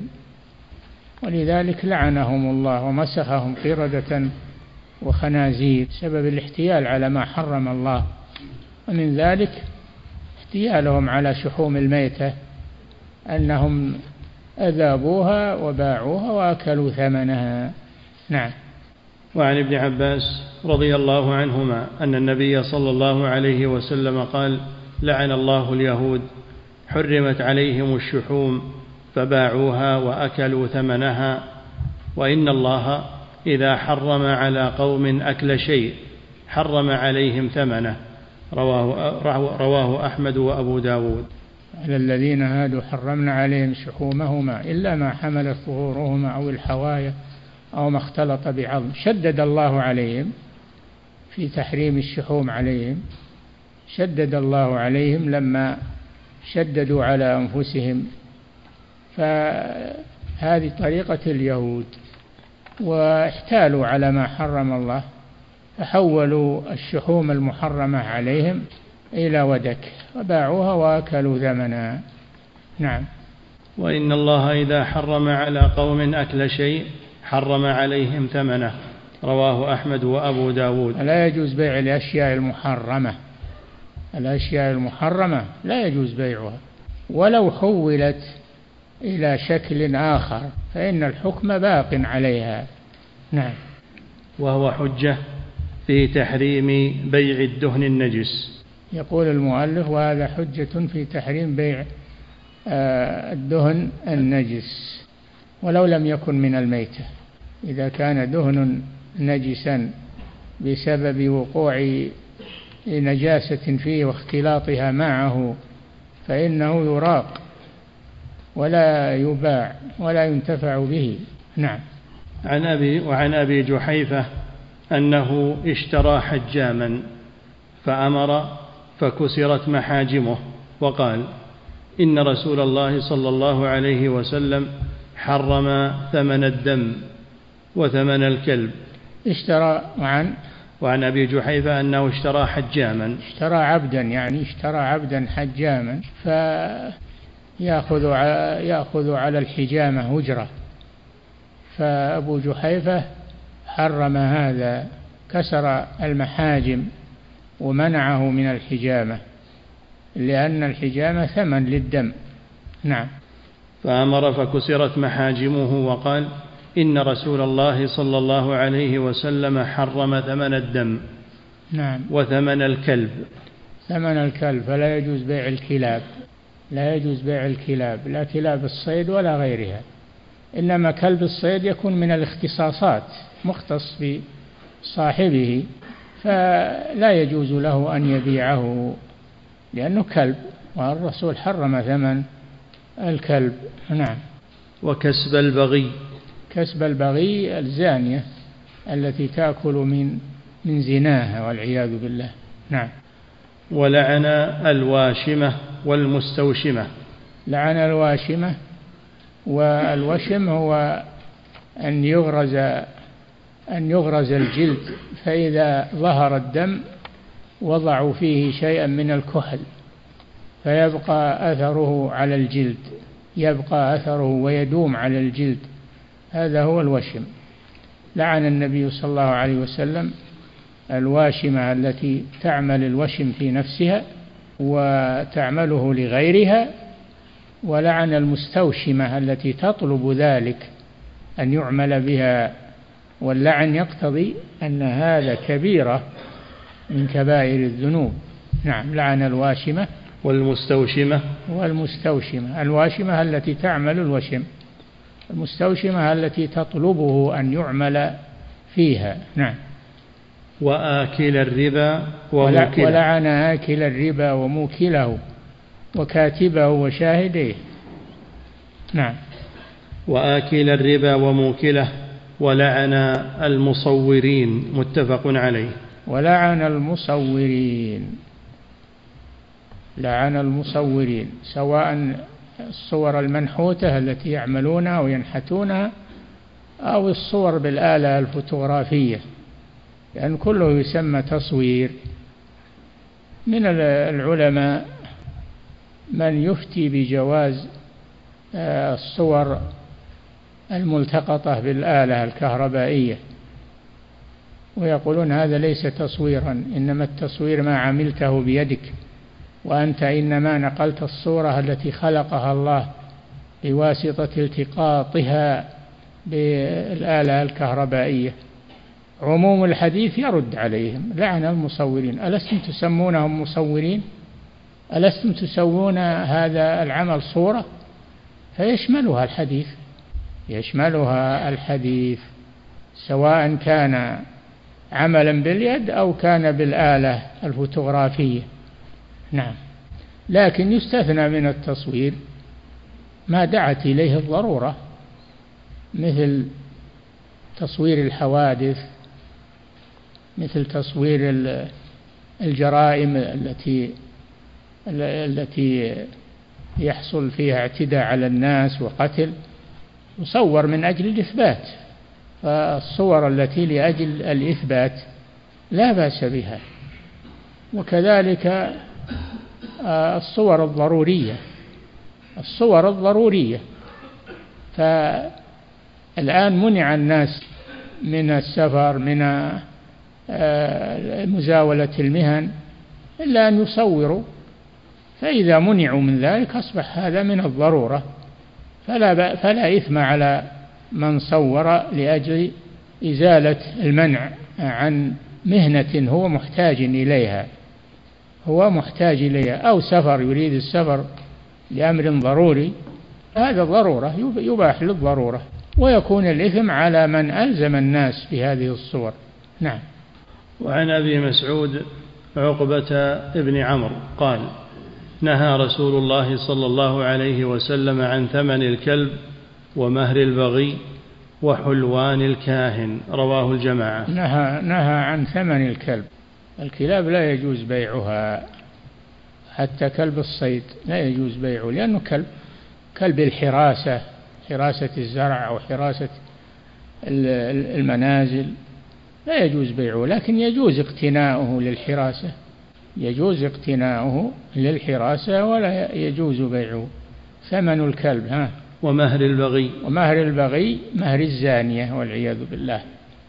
ولذلك لعنهم الله ومسخهم قردة وخنازير بسبب الاحتيال على ما حرم الله. ومن ذلك احتيالهم على شحوم الميتة، أنهم أذابوها وباعوها وأكلوا ثمنها. نعم. وعن ابن عباس رضي الله عنهما أن النبي صلى الله عليه وسلم قال: لعن الله اليهود، حرمت عليهم الشحوم فباعوها وأكلوا ثمنها، وإن الله إذا حرم على قوم أكل شيء حرم عليهم ثمنه، رواه, رواه أحمد وأبو داود. على الذين هادوا حرمنا عليهم شحومهما إلا ما حملت ظهورهما أو الحوايا أو ما اختلط بعظم. شدد الله عليهم في تحريم الشحوم عليهم، شدد الله عليهم لما شددوا على أنفسهم. فهذه طريقة اليهود، واحتالوا على ما حرم الله، فحولوا الشحوم المحرمة عليهم إلى ودك وباعوها وأكلوا ثمنها. نعم. وإن الله إذا حرم على قوم أكل شيء حرم عليهم ثمنه، رواه أحمد وأبو داود. لا يجوز بيع الأشياء المحرمة، الأشياء المحرمة لا يجوز بيعها ولو حولت إلى شكل آخر فإن الحكم باق عليها. نعم. وهو حجة في تحريم بيع الدهن النجس. يقول المؤلف وهذا حجة في تحريم بيع الدهن النجس ولو لم يكن من الميتة. إذا كان دهن نجسا بسبب وقوع نجاسة فيه واختلاطها معه فإنه يراق ولا يباع ولا ينتفع به. نعم. عن أبي وعن أبي جحيفة أنه اشترى حجاما فأمر فكسرت محاجمه وقال إن رسول الله صلى الله عليه وسلم حرم ثمن الدم وثمن الكلب. اشترى عن وعن أبي جحيفة أنه اشترى حجاما، اشترى عبدا يعني اشترى عبدا حجاما فيأخذ يأخذ على الحجامة أجرة، فأبو جحيفة حرم هذا، كسر المحاجم ومنعه من الحجامة لأن الحجامة ثمن للدم. نعم. فأمر فكسرت محاجمه وقال إن رسول الله صلى الله عليه وسلم حرم ثمن الدم. نعم. وثمن الكلب. ثمن الكلب فلا يجوز بيع الكلاب، لا يجوز بيع الكلاب، لا كلاب الصيد ولا غيرها، إنما كلب الصيد يكون من الاختصاصات مختص بصاحبه فلا يجوز له أن يبيعه لأنه كلب والرسول حرم ثمن الكلب. نعم. وكسب البغي. كسب البغي الزانية التي تأكل من من زناها والعياذ بالله. نعم. ولعن الواشمة والمستوشمة. لعن الواشمة، والوشم هو أن يغرز أن يغرز الجلد فإذا ظهر الدم وضعوا فيه شيئا من الكحل فيبقى أثره على الجلد، يبقى أثره ويدوم على الجلد، هذا هو الوشم. لعن النبي صلى الله عليه وسلم الواشمة التي تعمل الوشم في نفسها وتعمله لغيرها، ولعن المستوشمة التي تطلب ذلك أن يعمل بها، واللعن يقتضي أن هذا كبيرة من كبائر الذنوب. نعم. لعن الواشمة والمستوشمة. والمستوشمة، الواشمة التي تعمل الوشم، المستوشمة التي تطلبه أن يعمل فيها. نعم. وآكل الربا وموكله. ولعن آكل الربا وموكله وكاتبه وشاهديه. نعم. وآكل الربا وموكله ولعن المصورين، متفق عليه. ولعن المصورين، لعن المصورين سواء الصور المنحوتة التي يعملونها وينحتونها أو الصور بالآلة الفوتوغرافية، لأن كله يسمى تصوير. من العلماء من يفتي بجواز الصور الملتقطة بالآلة الكهربائية ويقولون هذا ليس تصويرا، إنما التصوير ما عملته بيدك، وأنت إنما نقلت الصورة التي خلقها الله بواسطة التقاطها بالآلة الكهربائية. عموم الحديث يرد عليهم. لعن المصورين، ألستم تسمونهم مصورين؟ ألستم تسوون هذا العمل صورة؟ فيشملها الحديث، يشملها الحديث سواء كان عملا باليد أو كان بالآلة الفوتوغرافية. نعم. لكن يستثنى من التصوير ما دعت إليه الضرورة، مثل تصوير الحوادث، مثل تصوير الجرائم التي التي يحصل فيها اعتداء على الناس وقتل، يصور من أجل الإثبات، فالصور التي لأجل الإثبات لا بأس بها. وكذلك الصور الضرورية، الصور الضرورية، فالآن منع الناس من السفر، من مزاولة المهن، إلا أن يصوروا، فإذا منعوا من ذلك أصبح هذا من الضرورة، فلا, فلا إثم على من صور لأجل إزالة المنع عن مهنة هو محتاج إليها هو محتاج إليها أو سفر يريد السفر لأمر ضروري، هذا ضرورة يباح للضرورة، ويكون الإثم على من ألزم الناس بهذه الصور. نعم. وعن أبي مسعود عقبة ابن عمرو قال: نهى رسول الله صلى الله عليه وسلم عن ثمن الكلب ومهر البغي وحلوان الكاهن، رواه الجماعة. نهى, نهى عن ثمن الكلب. الكلاب لا يجوز بيعها، حتى كلب الصيد لا يجوز بيعه، لأنه كلب كلب الحراسة، حراسة الزرع أو حراسة المنازل، لا يجوز بيعه، لكن يجوز اقتناؤه للحراسة يجوز اقتناؤه للحراسة ولا يجوز بيعه. ثمن الكلب. ها. ومهر البغي. ومهر البغي مهر الزانية والعياذ بالله.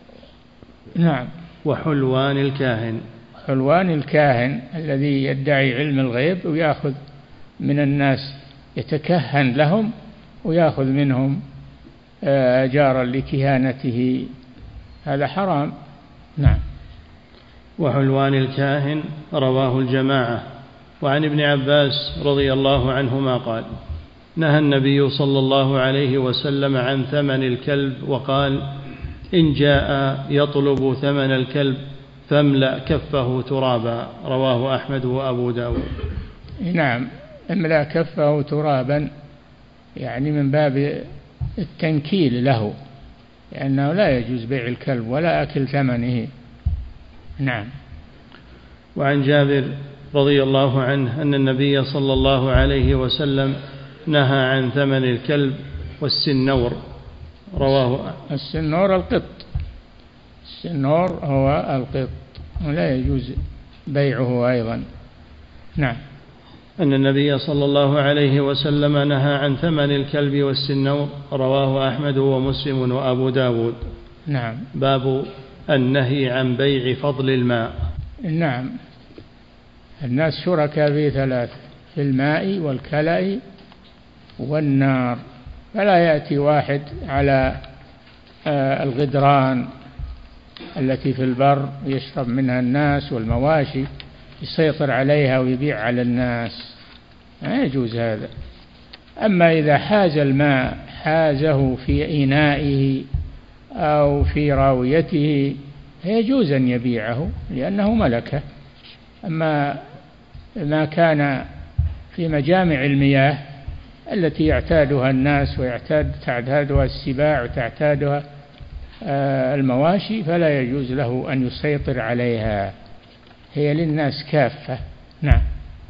نعم. وحلوان الكاهن. حلوان الكاهن الذي يدعي علم الغيب ويأخذ من الناس، يتكهن لهم ويأخذ منهم أجارا لكهانته، هذا حرام. نعم. وحلوان الكاهن، رواه الجماعة. وعن ابن عباس رضي الله عنهما قال: نهى النبي صلى الله عليه وسلم عن ثمن الكلب وقال: إن جاء يطلب ثمن الكلب فاملأ كفه ترابا، رواه أحمد وأبو داود. نعم، املأ كفه ترابا يعني من باب التنكيل له، لأنه لا يجوز بيع الكلب ولا أكل ثمنه. نعم. وعن جابر رضي الله عنه أن النبي صلى الله عليه وسلم نهى عن ثمن الكلب والسنور، رواه. السنور القط، السنور هو القط ولا يجوز بيعه أيضا. نعم. أن النبي صلى الله عليه وسلم نهى عن ثمن الكلب والسنور، رواه أحمد ومسلم وأبو داود. نعم. باب النهي عن بيع فضل الماء. نعم. الناس شركاء في ثلاث: في الماء والكلأ والنار، فلا يأتي واحد على الغدران التي في البر يشرب منها الناس والمواشي يسيطر عليها ويبيع على الناس، لا يجوز هذا. أما إذا حاز الماء حازه في إنائه أو في راويته يجوز أن يبيعه لأنه ملكه. أما ما كان في مجامع المياه التي يعتادها الناس ويعتاد تعتادها السباع وتعتادها المواشي فلا يجوز له أن يسيطر عليها، هي للناس كافة. نعم.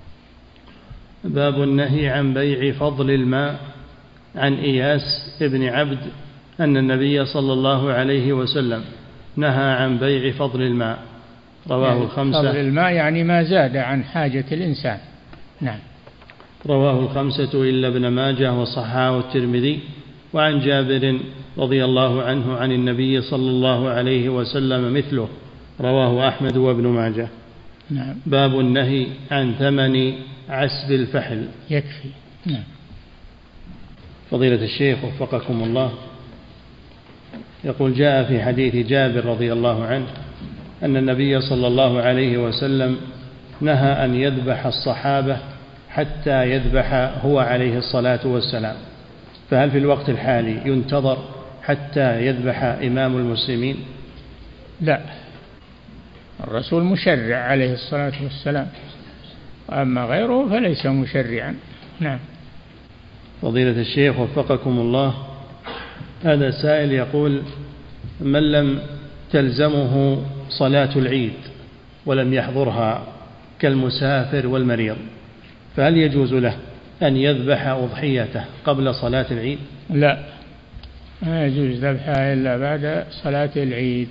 باب النهي عن بيع فضل الماء. عن إياس ابن عبد أن النبي صلى الله عليه وسلم نهى عن بيع فضل الماء، رواه يعني الخمسة. فضل الماء يعني ما زاد عن حاجة الإنسان. نعم. رواه الخمسة إلا ابن ماجه وصححه الترمذي. وعن جابر رضي الله عنه عن النبي صلى الله عليه وسلم مثله، رواه أحمد وابن ماجه. نعم. باب النهي عن ثمن عسب الفحل. يكفي. نعم. فضيلة الشيخ وفقكم الله، يقول: جاء في حديث جابر رضي الله عنه أن النبي صلى الله عليه وسلم نهى أن يذبح الصحابة حتى يذبح هو عليه الصلاة والسلام، فهل في الوقت الحالي ينتظر حتى يذبح إمام المسلمين؟ لا، الرسول مشرع عليه الصلاة والسلام، أما غيره فليس مشرعا. نعم. فضيلة الشيخ وفقكم الله، هذا سائل يقول: من لم تلزمه صلاة العيد ولم يحضرها كالمسافر والمريض، فهل يجوز له أن يذبح أضحيته قبل صلاة العيد؟ لا، ما يجوز ذبحها إلا بعد صلاة العيد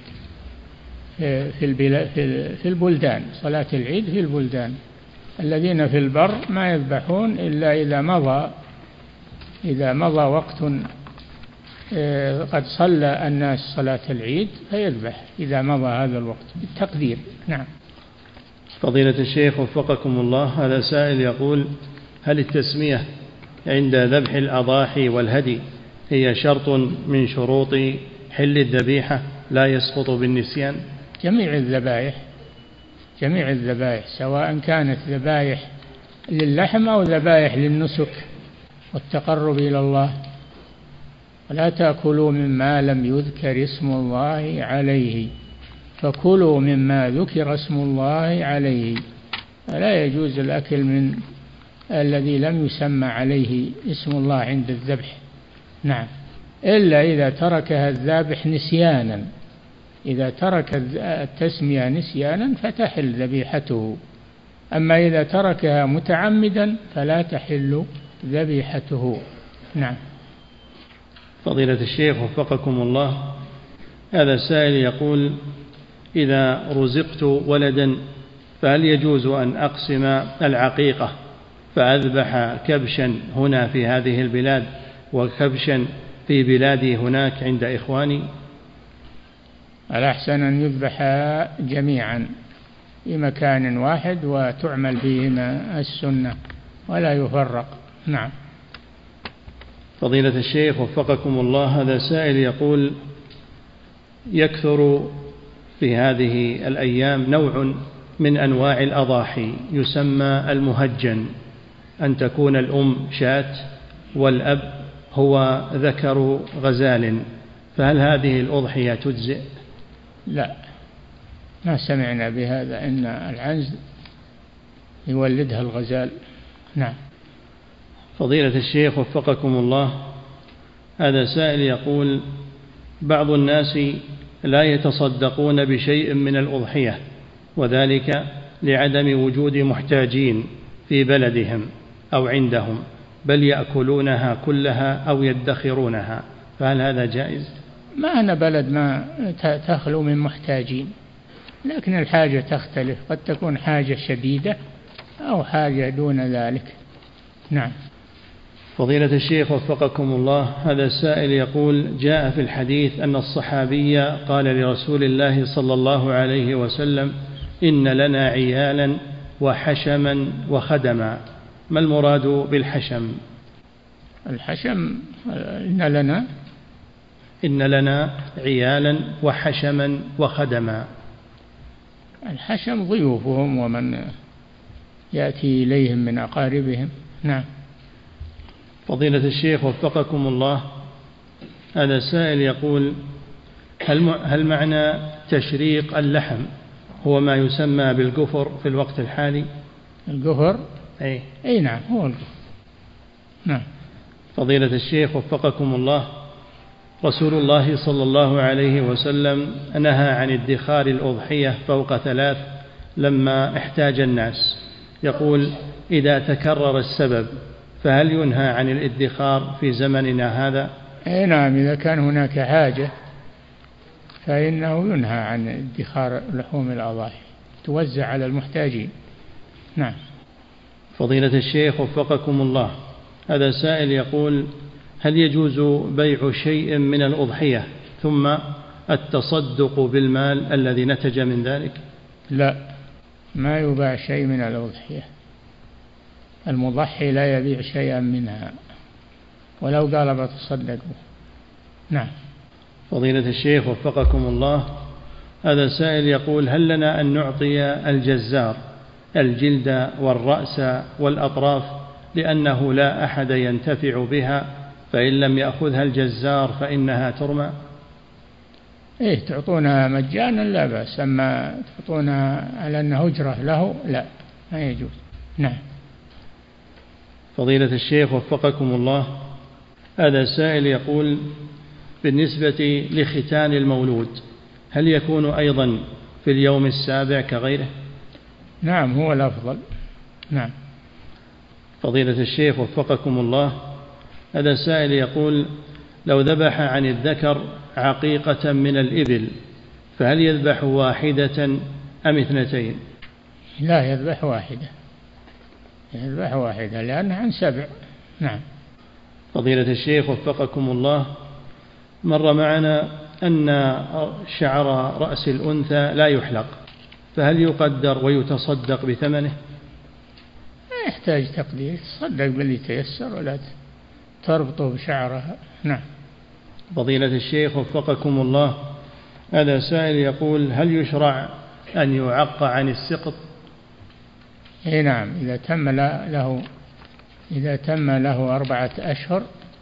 في في البلدان، صلاة العيد في البلدان. الذين في البر ما يذبحون إلا إذا مضى إذا مضى وقت قد صلى الناس صلاة العيد فيذبح إذا مضى هذا الوقت بالتقدير. نعم. فضيلة الشيخ وفقكم الله، هذا سائل يقول: هل التسمية عند ذبح الأضاحي والهدي هي شرط من شروط حل الذبيحة لا يسقط بالنسيان؟ جميع الذبائح جميع الذبائح سواء كانت ذبائح للحم أو ذبائح للنسك والتقرب إلى الله. ولا تأكلوا مما لم يذكر اسم الله عليه، فكلوا مما ذكر اسم الله عليه. فلا يجوز الأكل من الذي لم يسمى عليه اسم الله عند الذبح. نعم، إلا إذا تركها الذابح نسيانا. إذا ترك التسمية نسيانا فتحل ذبيحته، أما إذا تركها متعمدا فلا تحل ذبيحته. نعم. فضيلة الشيخ وفقكم الله، هذا سائل يقول: إذا رزقت ولدا فهل يجوز أن أقسم العقيقة فأذبح كبشا هنا في هذه البلاد وكبشا في بلادي هناك عند إخواني؟ الأحسن أن يذبح جميعا في مكان واحد وتعمل بهما السنة ولا يفرق. نعم. فضيلة الشيخ وفقكم الله، هذا سائل يقول: يكثر في هذه الأيام نوع من أنواع الأضاحي يسمى المهجن، أن تكون الأم شاة والأب هو ذكر غزال، فهل هذه الأضحية تجزئ؟ لا، ما سمعنا بهذا، إن العنز يولدها الغزال. نعم. فضيلة الشيخ وفقكم الله، هذا سائل يقول: بعض الناس لا يتصدقون بشيء من الأضحية، وذلك لعدم وجود محتاجين في بلدهم أو عندهم، بل يأكلونها كلها أو يدخرونها، فهل هذا جائز؟ ما أنا بلد ما تخلو من محتاجين، لكن الحاجة تختلف، قد تكون حاجة شديدة أو حاجة دون ذلك. نعم. فضيلة الشيخ وفقكم الله، هذا السائل يقول: جاء في الحديث أن الصحابي قال لرسول الله صلى الله عليه وسلم: إن لنا عيالا وحشما وخدما، ما المراد بالحشم؟ الحشم إن لنا إن لنا عيالا وحشما وخدما. الحشم ضيوفهم ومن يأتي إليهم من أقاربهم. نعم. فضيلة الشيخ وفقكم الله، هذا سائل يقول: هل هل معنى تشريق اللحم هو ما يسمى بالقفر في الوقت الحالي؟ القفر؟ أي أي نعم، هو القفر. نعم. فضيلة الشيخ وفقكم الله، رسول الله صلى الله عليه وسلم نهى عن ادخار الأضحية فوق ثلاث لما احتاج الناس، يقول: إذا تكرر السبب فهل ينهى عن الادخار في زمننا هذا؟ أي نعم، إذا كان هناك حاجة فإنه ينهى عن ادخار لحوم الأضاحي، توزع على المحتاجين. نعم. فضيلة الشيخ وفقكم الله، هذا سائل يقول: هل يجوز بيع شيء من الأضحية ثم التصدق بالمال الذي نتج من ذلك؟ لا، ما يباع شيء من الأضحية، المضحي لا يبيع شيئا منها ولو قال بتصدقوا. نعم. فضيلة الشيخ وفقكم الله، هذا سائل يقول: هل لنا أن نعطي الجزار الجلد والرأس والأطراف لأنه لا أحد ينتفع بها، فإن لم يأخذها الجزار فإنها ترمى؟ إيه، تعطونها مجانا لا بأس، أما تعطونها على أنها أجرة له لا، ما يجوز. نعم. فضيلة الشيخ وفقكم الله، هذا سائل يقول: بالنسبة لختان المولود هل يكون أيضا في اليوم السابع كغيره؟ نعم، هو الأفضل. نعم. فضيلة الشيخ وفقكم الله، هذا سائل يقول: لو ذبح عن الذكر عقيقة من الإبل فهل يذبح واحدة أم اثنتين؟ لا، يذبح واحدة، يذبح واحدة لأنها عن سبع. نعم. فضيلة الشيخ وفقكم الله، مر معنا أن شعر رأس الأنثى لا يحلق، فهل يقدر ويتصدق بثمنه؟ لا يحتاج تقدير، تصدق باللي تيسر ولا تربطه بشعرها. نعم. فضيلة الشيخ وفقكم الله، هذا سائل يقول: هل يشرع أن يعق عن السقط؟ اي نعم، إذا تم له إذا تم له أربعة أشهر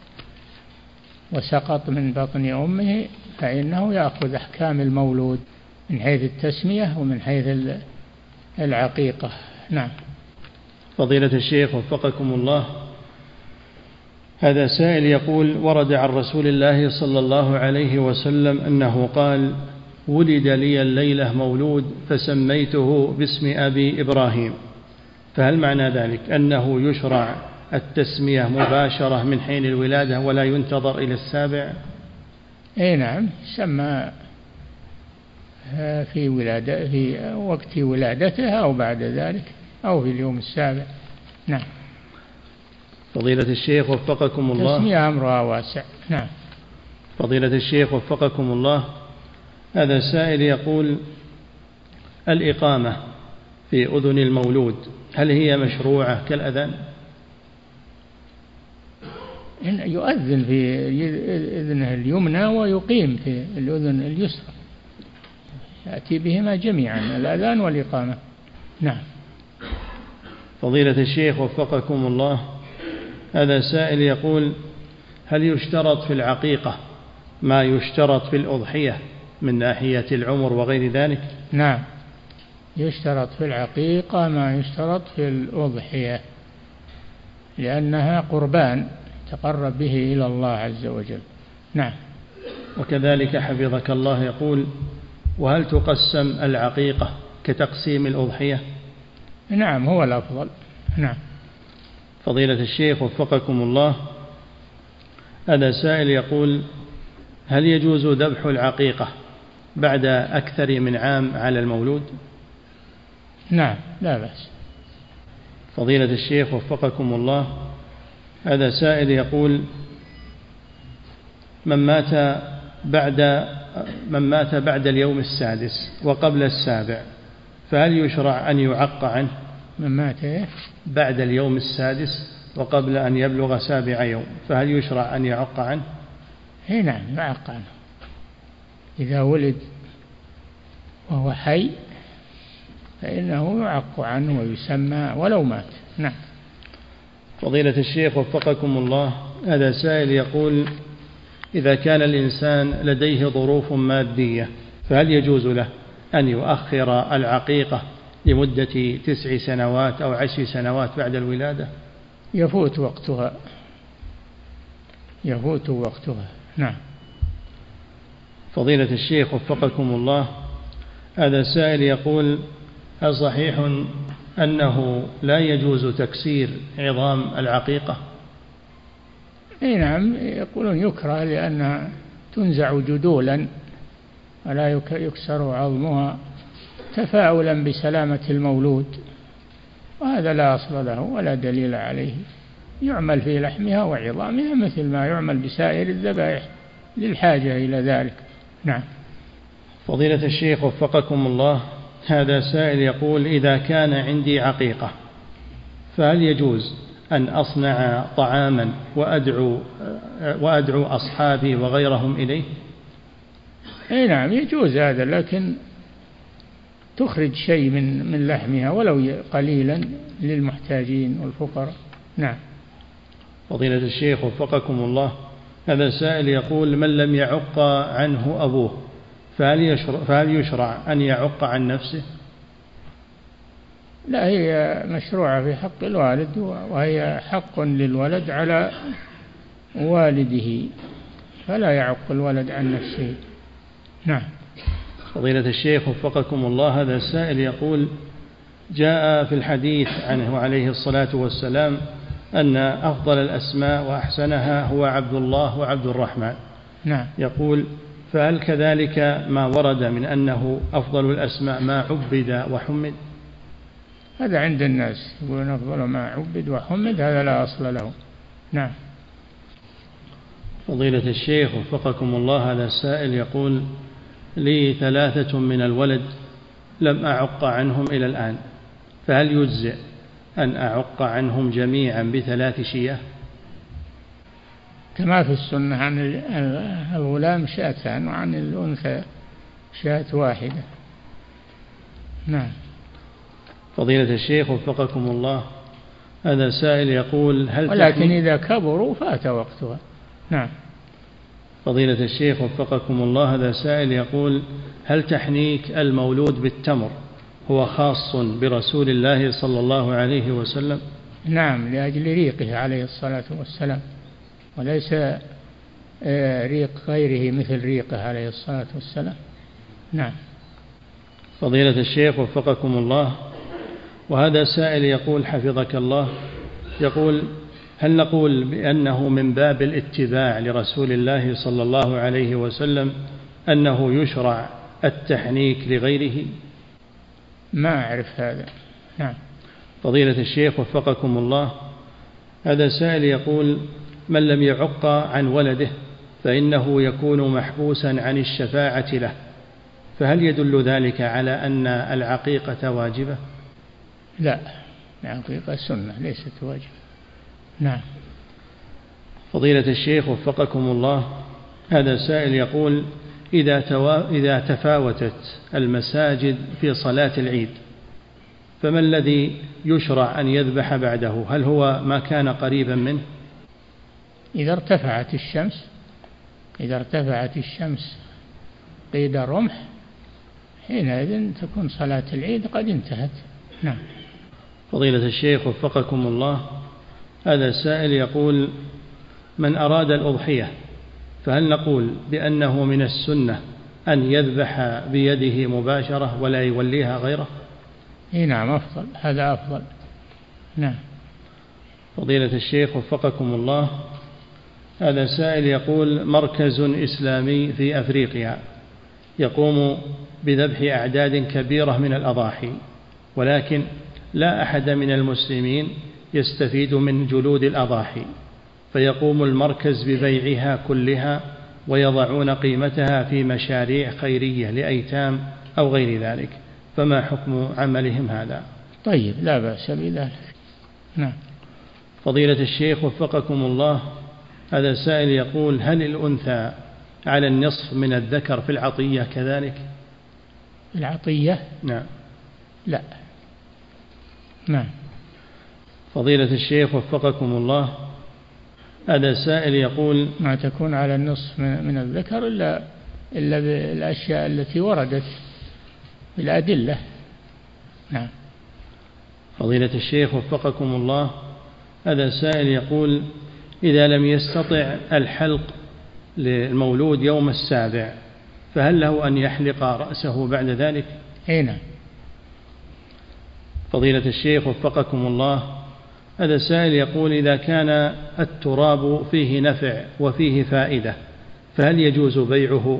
وسقط من بطن أمه فإنه يأخذ أحكام المولود من حيث التسمية ومن حيث العقيقة. نعم. فضيلة الشيخ وفقكم الله، هذا سائل يقول: ورد عن رسول الله صلى الله عليه وسلم أنه قال: ولد لي الليلة مولود فسميته باسم أبي إبراهيم، فهل معنى ذلك أنه يشرع التسمية مباشرة من حين الولادة ولا ينتظر إلى السابع؟ أي نعم، سمى في ولادة في وقت ولادتها أو بعد ذلك أو في اليوم السابع. نعم. فضيلة الشيخ وفقكم الله، تسمية أمرها واسع. نعم. فضيلة الشيخ وفقكم الله، هذا سائل يقول: الإقامة في أذن المولود هل هي مشروعة كالأذان؟ يؤذن في أذنه اليمنى ويقيم في الأذن اليسرى، يأتي بهما جميعا، الأذان والإقامة. نعم. فضيلة الشيخ وفقكم الله، هذا سائل يقول: هل يشترط في العقيقة ما يشترط في الأضحية من ناحية العمر وغير ذلك؟ نعم، يشترط في العقيقة ما يشترط في الأضحية، لأنها قربان تقرب به إلى الله عز وجل. نعم. وكذلك حفظك الله يقول: وهل تقسم العقيقة كتقسيم الأضحية؟ نعم، هو الأفضل. نعم. فضيلة الشيخ وفقكم الله، هذا سائل يقول: هل يجوز ذبح العقيقة بعد أكثر من عام على المولود؟ نعم، لا بأس. فضيلة الشيخ وفقكم الله، هذا سائل يقول: من مات بعد من مات بعد اليوم السادس وقبل السابع فهل يشرع أن يعق عنه؟ من مات بعد اليوم السادس وقبل أن يبلغ سابع يوم فهل يشرع أن يعق عنه؟ اي نعم، يعق عنه إذا ولد وهو حي فإنه يعق عنه ويسمى ولو مات. نعم. فضيلة الشيخ وفقكم الله، هذا سائل يقول: إذا كان الإنسان لديه ظروف مادية فهل يجوز له أن يؤخر العقيقة لمدة تسع سنوات أو عشر سنوات بعد الولادة؟ يفوت وقتها، يفوت وقتها. نعم. فضيلة الشيخ وفقكم الله، هذا سائل يقول: هل صحيح أنه لا يجوز تكسير عظام العقيقة؟ اي نعم، يقولون يكره لأنها تنزع جدولا ولا يكسر عظمها تفاؤلا بسلامة المولود، وهذا لا أصل له ولا دليل عليه. يعمل في لحمها وعظامها مثل ما يعمل بسائر الذبائح للحاجة إلى ذلك. نعم. فضيلة الشيخ وفقكم الله، هذا سائل يقول: إذا كان عندي عقيقة فهل يجوز أن أصنع طعاما وأدعو, وأدعو أصحابي وغيرهم إليه؟ أي نعم، يجوز هذا، لكن تخرج شيء من من لحمها ولو قليلا للمحتاجين والفقراء. نعم. فضيلة الشيخ وفقكم الله، هذا سائل يقول: من لم يعق عنه أبوه فهل يشرع, فهل يشرع أن يعق عن نفسه؟ لا، هي مشروعة في حق الوالد، وهي حق للولد على والده، فلا يعق الولد عن نفسه. نعم. فضيلة الشيخ وفقكم الله، هذا السائل يقول: جاء في الحديث عنه عليه الصلاة والسلام أن أفضل الأسماء وأحسنها هو عبد الله وعبد الرحمن. نعم. يقول: فهل كذلك ما ورد من أنه أفضل الأسماء ما عبد وحمد؟ هذا عند الناس يقولون أفضل ما عبد وحمد، هذا لا أصل له. نعم. فضيلة الشيخ وفقكم الله، هذا السائل يقول: لي ثلاثة من الولد لم أعق عنهم إلى الآن، فهل يجزئ أن أعق عنهم جميعا بثلاث شياه؟ كما في السنة عن الغلام شاتان وعن الأنثى شاة واحدة. نعم. فضيلة الشيخ وفقكم الله، هذا سائل يقول: هل ولكن إذا كبروا فات وقتها. نعم. فضيلة الشيخ وفقكم الله، هذا سائل يقول: هل تحنيك المولود بالتمر هو خاص برسول الله صلى الله عليه وسلم؟ نعم، لأجل ريقه عليه الصلاة والسلام، وليس ريق غيره مثل ريقه عليه الصلاة والسلام. نعم. فضيلة الشيخ وفقكم الله، وهذا سائل يقول حفظك الله، يقول: هل نقول بأنه من باب الاتباع لرسول الله صلى الله عليه وسلم أنه يشرع التحنيك لغيره؟ ما أعرف هذا. نعم. فضيلة الشيخ وفقكم الله، هذا سائل يقول: من لم يعق عن ولده فإنه يكون محبوسا عن الشفاعة له، فهل يدل ذلك على أن العقيقة واجبة؟ لا، العقيقة سنة ليست واجبة. نعم. فضيلة الشيخ وفقكم الله، هذا سائل يقول: إذا, توا... إذا تفاوتت المساجد في صلاة العيد فما الذي يشرع أن يذبح بعده؟ هل هو ما كان قريبا منه؟ إذا ارتفعت الشمس إذا ارتفعت الشمس قيد الرمح حينئذ تكون صلاة العيد قد انتهت. نعم. فضيلة الشيخ وفقكم الله، هذا السائل يقول: من أراد الأضحية فهل نقول بأنه من السنة أن يذبح بيده مباشرة ولا يوليها غيره؟ إيه نعم، أفضل، هذا أفضل. نعم. فضيلة الشيخ وفقكم الله، هذا سائل يقول: مركز إسلامي في أفريقيا يقوم بذبح أعداد كبيرة من الأضاحي، ولكن لا أحد من المسلمين يستفيد من جلود الأضاحي، فيقوم المركز ببيعها كلها ويضعون قيمتها في مشاريع خيرية لأيتام أو غير ذلك، فما حكم عملهم هذا؟ طيب، لا بأس بذلك. نعم. فضيلة الشيخ وفقكم الله، هذا سائل يقول: هل الأنثى على النصف من الذكر في العطية كذلك؟ العطية؟ نعم. لا. نعم. فضيلة الشيخ وفقكم الله، هذا سائل يقول: ما تكون على النصف من الذكر إلا إلا بالأشياء التي وردت بالأدلة. نعم. فضيلة الشيخ وفقكم الله، هذا سائل يقول: إذا لم يستطع الحلق للمولود يوم السابع فهل له أن يحلق رأسه بعد ذلك؟ هنا. فضيلة الشيخ وفقكم الله، هذا سائل يقول: إذا كان التراب فيه نفع وفيه فائدة فهل يجوز بيعه؟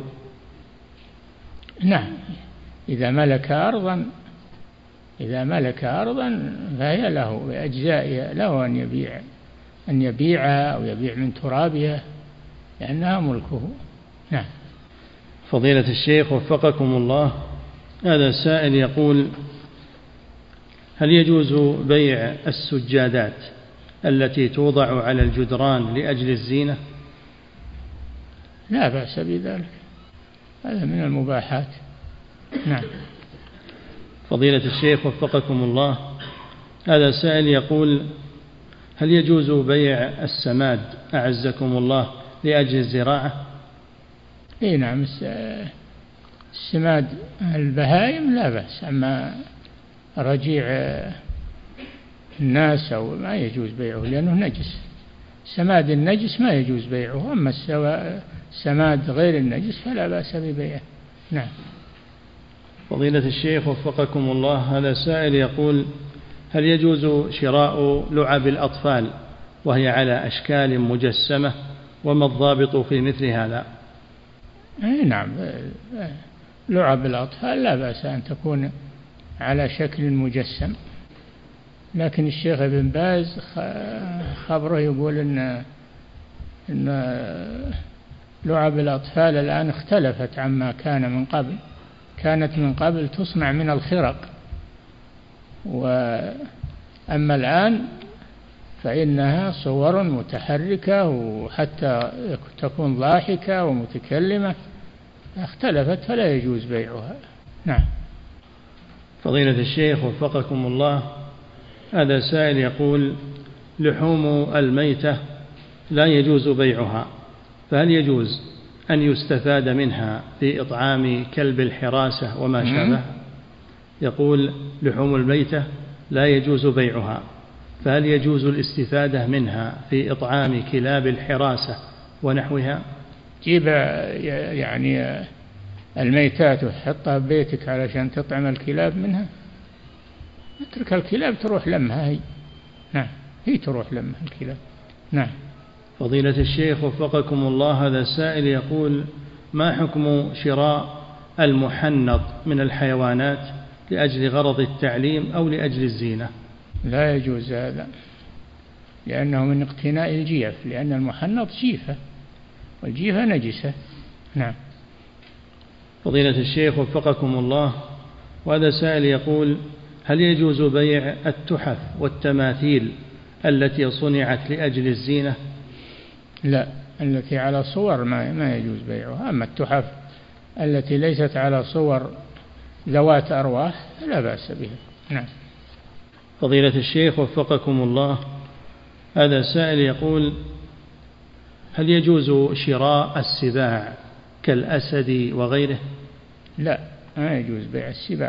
نعم، إذا ملك أرضا إذا ملك أرضا فهي له بأجزائها، له أن يبيع أن يبيعها أو يبيع من ترابها لأنها ملكه. نعم. فضيلة الشيخ وفقكم الله، هذا سائل يقول: هل يجوز بيع السجادات التي توضع على الجدران لأجل الزينة؟ لا بأس بذلك، هذا من المباحات. نعم. فضيلة الشيخ وفقكم الله، هذا سائل يقول: هل يجوز بيع السماد أعزكم الله لأجل الزراعة؟ اي نعم، السماد البهائم لا بأس، أما رجيع الناس أو ما يجوز بيعه لأنه نجس. سماد النجس ما يجوز بيعه، أما السماد غير النجس فلا بأس ببيعه. نعم. فضيلة الشيخ وفقكم الله، هذا سائل يقول: هل يجوز شراء لعب الأطفال وهي على أشكال مجسمة، وما الضابط في مثل هذا؟ أي نعم، لعب الأطفال لا بأس أن تكون على شكل مجسم، لكن الشيخ ابن باز خبره يقول أن إن لعب الأطفال الآن اختلفت عما كان من قبل. كانت من قبل تصنع من الخرق، وأما الآن فإنها صور متحركة وحتى تكون ضاحكة ومتكلمة، اختلفت فلا يجوز بيعها. نعم. فضيلة الشيخ وفقكم الله، هذا سائل يقول: لحوم الميتة لا يجوز بيعها، فهل يجوز أن يستفاد منها في إطعام كلب الحراسة وما شابه؟ يقول: لحوم الميتة لا يجوز بيعها، فهل يجوز الاستفادة منها في إطعام كلاب الحراسة ونحوها؟ جيب يعني الميتات وحطها ببيتك علشان تطعم الكلاب منها، اترك الكلاب تروح لمها هي. نعم، هي تروح لمها الكلاب. نعم. فضيلة الشيخ وفقكم الله، هذا السائل يقول: ما حكم شراء المحنط من الحيوانات لأجل غرض التعليم أو لأجل الزينة؟ لا يجوز هذا، لأنه من اقتناء الجيف، لأن المحنط جيفة والجيفة نجسة. نعم. فضيلة الشيخ وفقكم الله، وهذا سائل يقول: هل يجوز بيع التحف والتماثيل التي صنعت لأجل الزينة؟ لا، التي على صور ما ما يجوز بيعها، أما التحف التي ليست على صور ذوات أرواح لا بأس بها. نعم. فضيلة الشيخ وفقكم الله، هذا سائل يقول: هل يجوز شراء السباع كالأسد وغيره؟ لا، ما يجوز بيع السباع،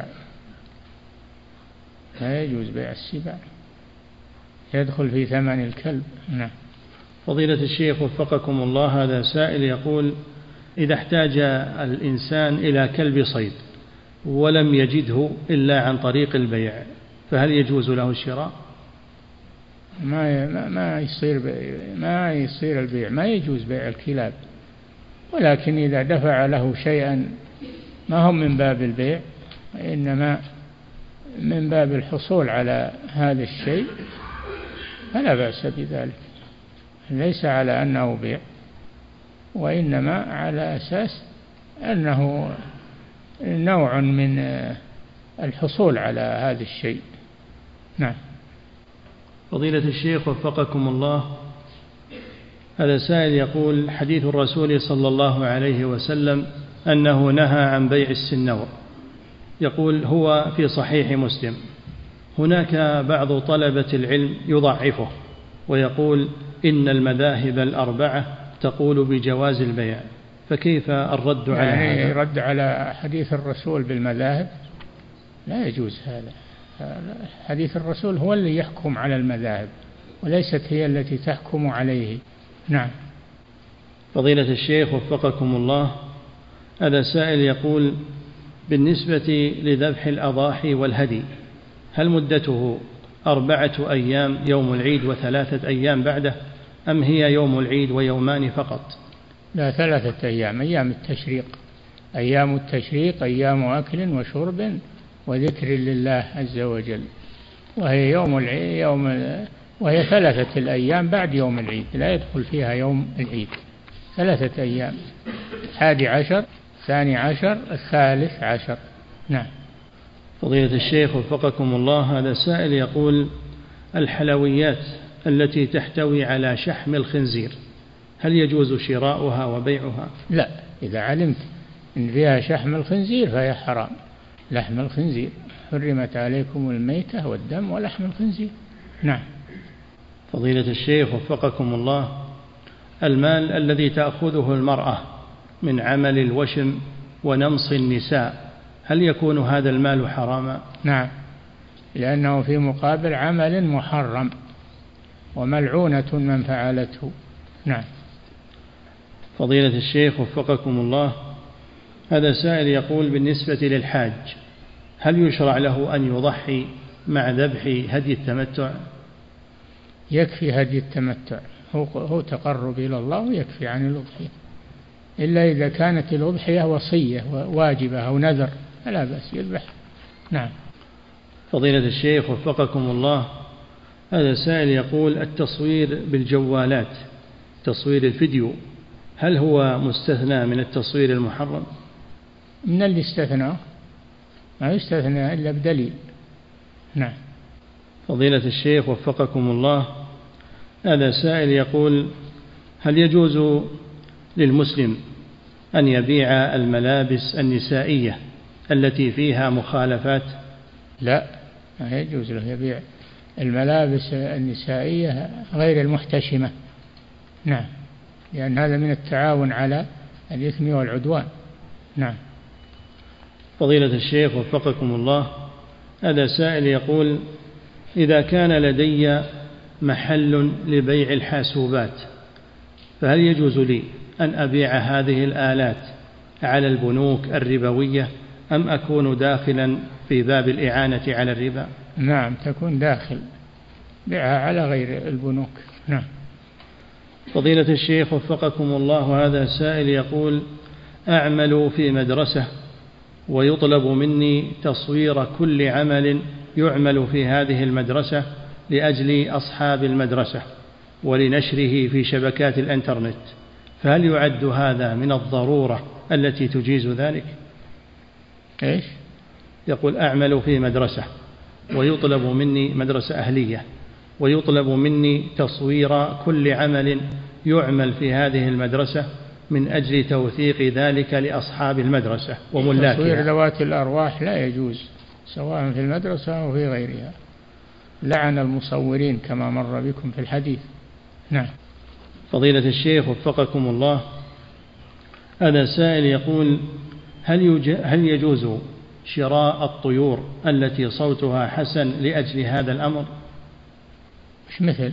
لا يجوز بيع السباع، يدخل في ثمن الكلب. نعم. فضيلة الشيخ وفقكم الله، هذا سائل يقول: إذا احتاج الإنسان إلى كلب صيد ولم يجده إلا عن طريق البيع، فهل يجوز له الشراء؟ ما ما يصير ما يصير البيع، ما يجوز بيع الكلاب، ولكن إذا دفع له شيئا ما هم من باب البيع، إنما من باب الحصول على هذا الشيء، فلا بأس بذلك، ليس على أنه بيع، وإنما على أساس أنه نوع من الحصول على هذا الشيء. نعم. فضيلة الشيخ وفقكم الله، هذا سائل يقول: حديث الرسول صلى الله عليه وسلم أنه نهى عن بيع السنور، يقول هو في صحيح مسلم، هناك بعض طلبة العلم يضعفه ويقول إن المذاهب الأربعة تقول بجواز البيع، فكيف الرد على يعني هذا؟ رد على حديث الرسول بالمذاهب؟ لا يجوز هذا، حديث الرسول هو اللي يحكم على المذاهب وليست هي التي تحكم عليه. نعم. فضيلة الشيخ وفقكم الله، هذا سائل يقول: بالنسبة لذبح الأضاحي والهدي، هل مدته أربعة أيام يوم العيد وثلاثة أيام بعده، أم هي يوم العيد ويومان فقط؟ لا، ثلاثة أيام، أيام التشريق، أيام التشريق أيام أكل وشرب وذكر لله عز وجل، وهي يوم العيد يوم وهي ثلاثة الأيام بعد يوم العيد، لا يدخل فيها يوم العيد، ثلاثة أيام، الحادي عشر، الثاني عشر، الثالث عشر. نعم. فضيلة الشيخ وفقكم الله، هذا سائل يقول: الحلويات التي تحتوي على شحم الخنزير هل يجوز شراؤها وبيعها؟ لا، إذا علمت إن فيها شحم الخنزير فهي حرام، لحم الخنزير، حرمت عليكم الميتة والدم ولحم الخنزير. نعم. فضيلة الشيخ وفقكم الله، المال الذي تأخذه المرأة من عمل الوشم ونمص النساء هل يكون هذا المال حراما؟ نعم، لأنه في مقابل عمل محرم وملعونة من فعلته. نعم. فضيلة الشيخ وفقكم الله، هذا سائل يقول: بالنسبة للحاج هل يشرع له أن يضحي مع ذبح هدي التمتع؟ يكفي هدي التمتع، هو, هو تقرب إلى الله ويكفي عن الأضحية، إلا إذا كانت الأضحية وصية واجبة أو نذر فلا بأس يذبح. نعم. فضيلة الشيخ وفقكم الله، هذا سائل يقول: التصوير بالجوالات تصوير الفيديو هل هو مستثنى من التصوير المحرم؟ من اللي استثنى ما يستثنى إلا بدليل. نعم. فضيلة الشيخ وفقكم الله، هذا سائل يقول: هل يجوز للمسلم أن يبيع الملابس النسائية التي فيها مخالفات؟ لا، ما يجوز له يبيع الملابس النسائية غير المحتشمة. نعم، لأن هذا من التعاون على الإثم والعدوان. نعم. فضيلة الشيخ وفقكم الله، هذا سائل يقول: إذا كان لدي محل لبيع الحاسوبات فهل يجوز لي أن أبيع هذه الآلات على البنوك الربوية أم أكون داخلا في باب الإعانة على الربا؟ نعم، تكون داخل، بيعها على غير البنوك. نعم. فضيلة الشيخ وفقكم الله، هذا سائل يقول: أعمل في مدرسة ويطلب مني تصوير كل عمل يعمل في هذه المدرسة لأجل أصحاب المدرسة ولنشره في شبكات الإنترنت، فهل يعد هذا من الضرورة التي تجيز ذلك؟ إيش؟ يقول: أعمل في مدرسة ويطلب مني، مدرسة أهلية، ويطلب مني تصوير كل عمل يعمل في هذه المدرسة من أجل توثيق ذلك لأصحاب المدرسة وملاكها. تصوير ذوات الأرواح لا يجوز سواء في المدرسة أو في غيرها، لعن المصورين كما مر بكم في الحديث. نعم. فضيلة الشيخ وفقكم الله، هذا سائل يقول: هل, هل يجوز شراء الطيور التي صوتها حسن لأجل هذا الأمر؟ مش مثل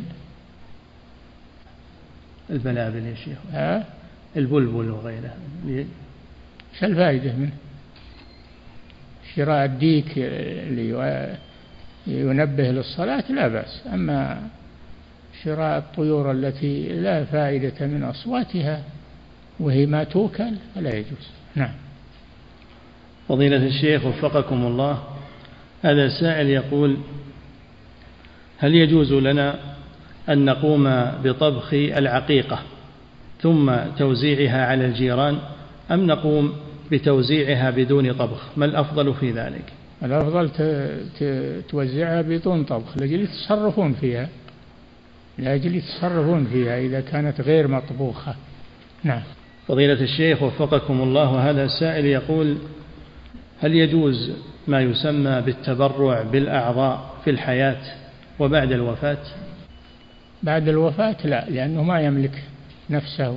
البلابل يا شيخ، ها؟ البلبل وغيره، ايش الفائدة منه؟ شراء الديك اللي ينبه للصلاة لا بأس، أما شراء الطيور التي لا فائدة من أصواتها وهي ما توكل فلا يجوز. نعم. فضيلة الشيخ وفقكم الله، هذا سائل يقول: هل يجوز لنا أن نقوم بطبخ العقيقة ثم توزيعها على الجيران أم نقوم بتوزيعها بدون طبخ؟ ما الأفضل في ذلك؟ الأفضل توزعها بدون طبخ لأجل يتصرفون فيها، لأجل يتصرفون فيها إذا كانت غير مطبوخة. نعم. فضيلة الشيخ وفقكم الله، هذا السائل يقول: هل يجوز ما يسمى بالتبرع بالأعضاء في الحياة وبعد الوفاة؟ بعد الوفاة لا، لأنه ما يملك نفسه،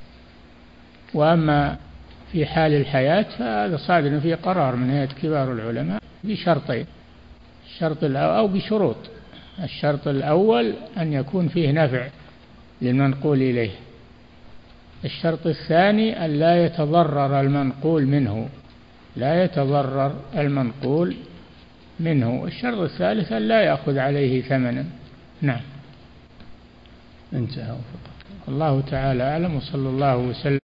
وأما في حال الحياة فهذا صادر فيه قرار من هيئة كبار العلماء بشرطين، الشرط أو بشروط. الشرط الأول أن يكون فيه نفع للمنقول إليه، الشرط الثاني أن لا يتضرر المنقول منه، لا يتضرر المنقول منه، الشرط الثالث أن لا يأخذ عليه ثمنا. نعم. انتهى. الله تعالى أعلم، وصلى الله وسلم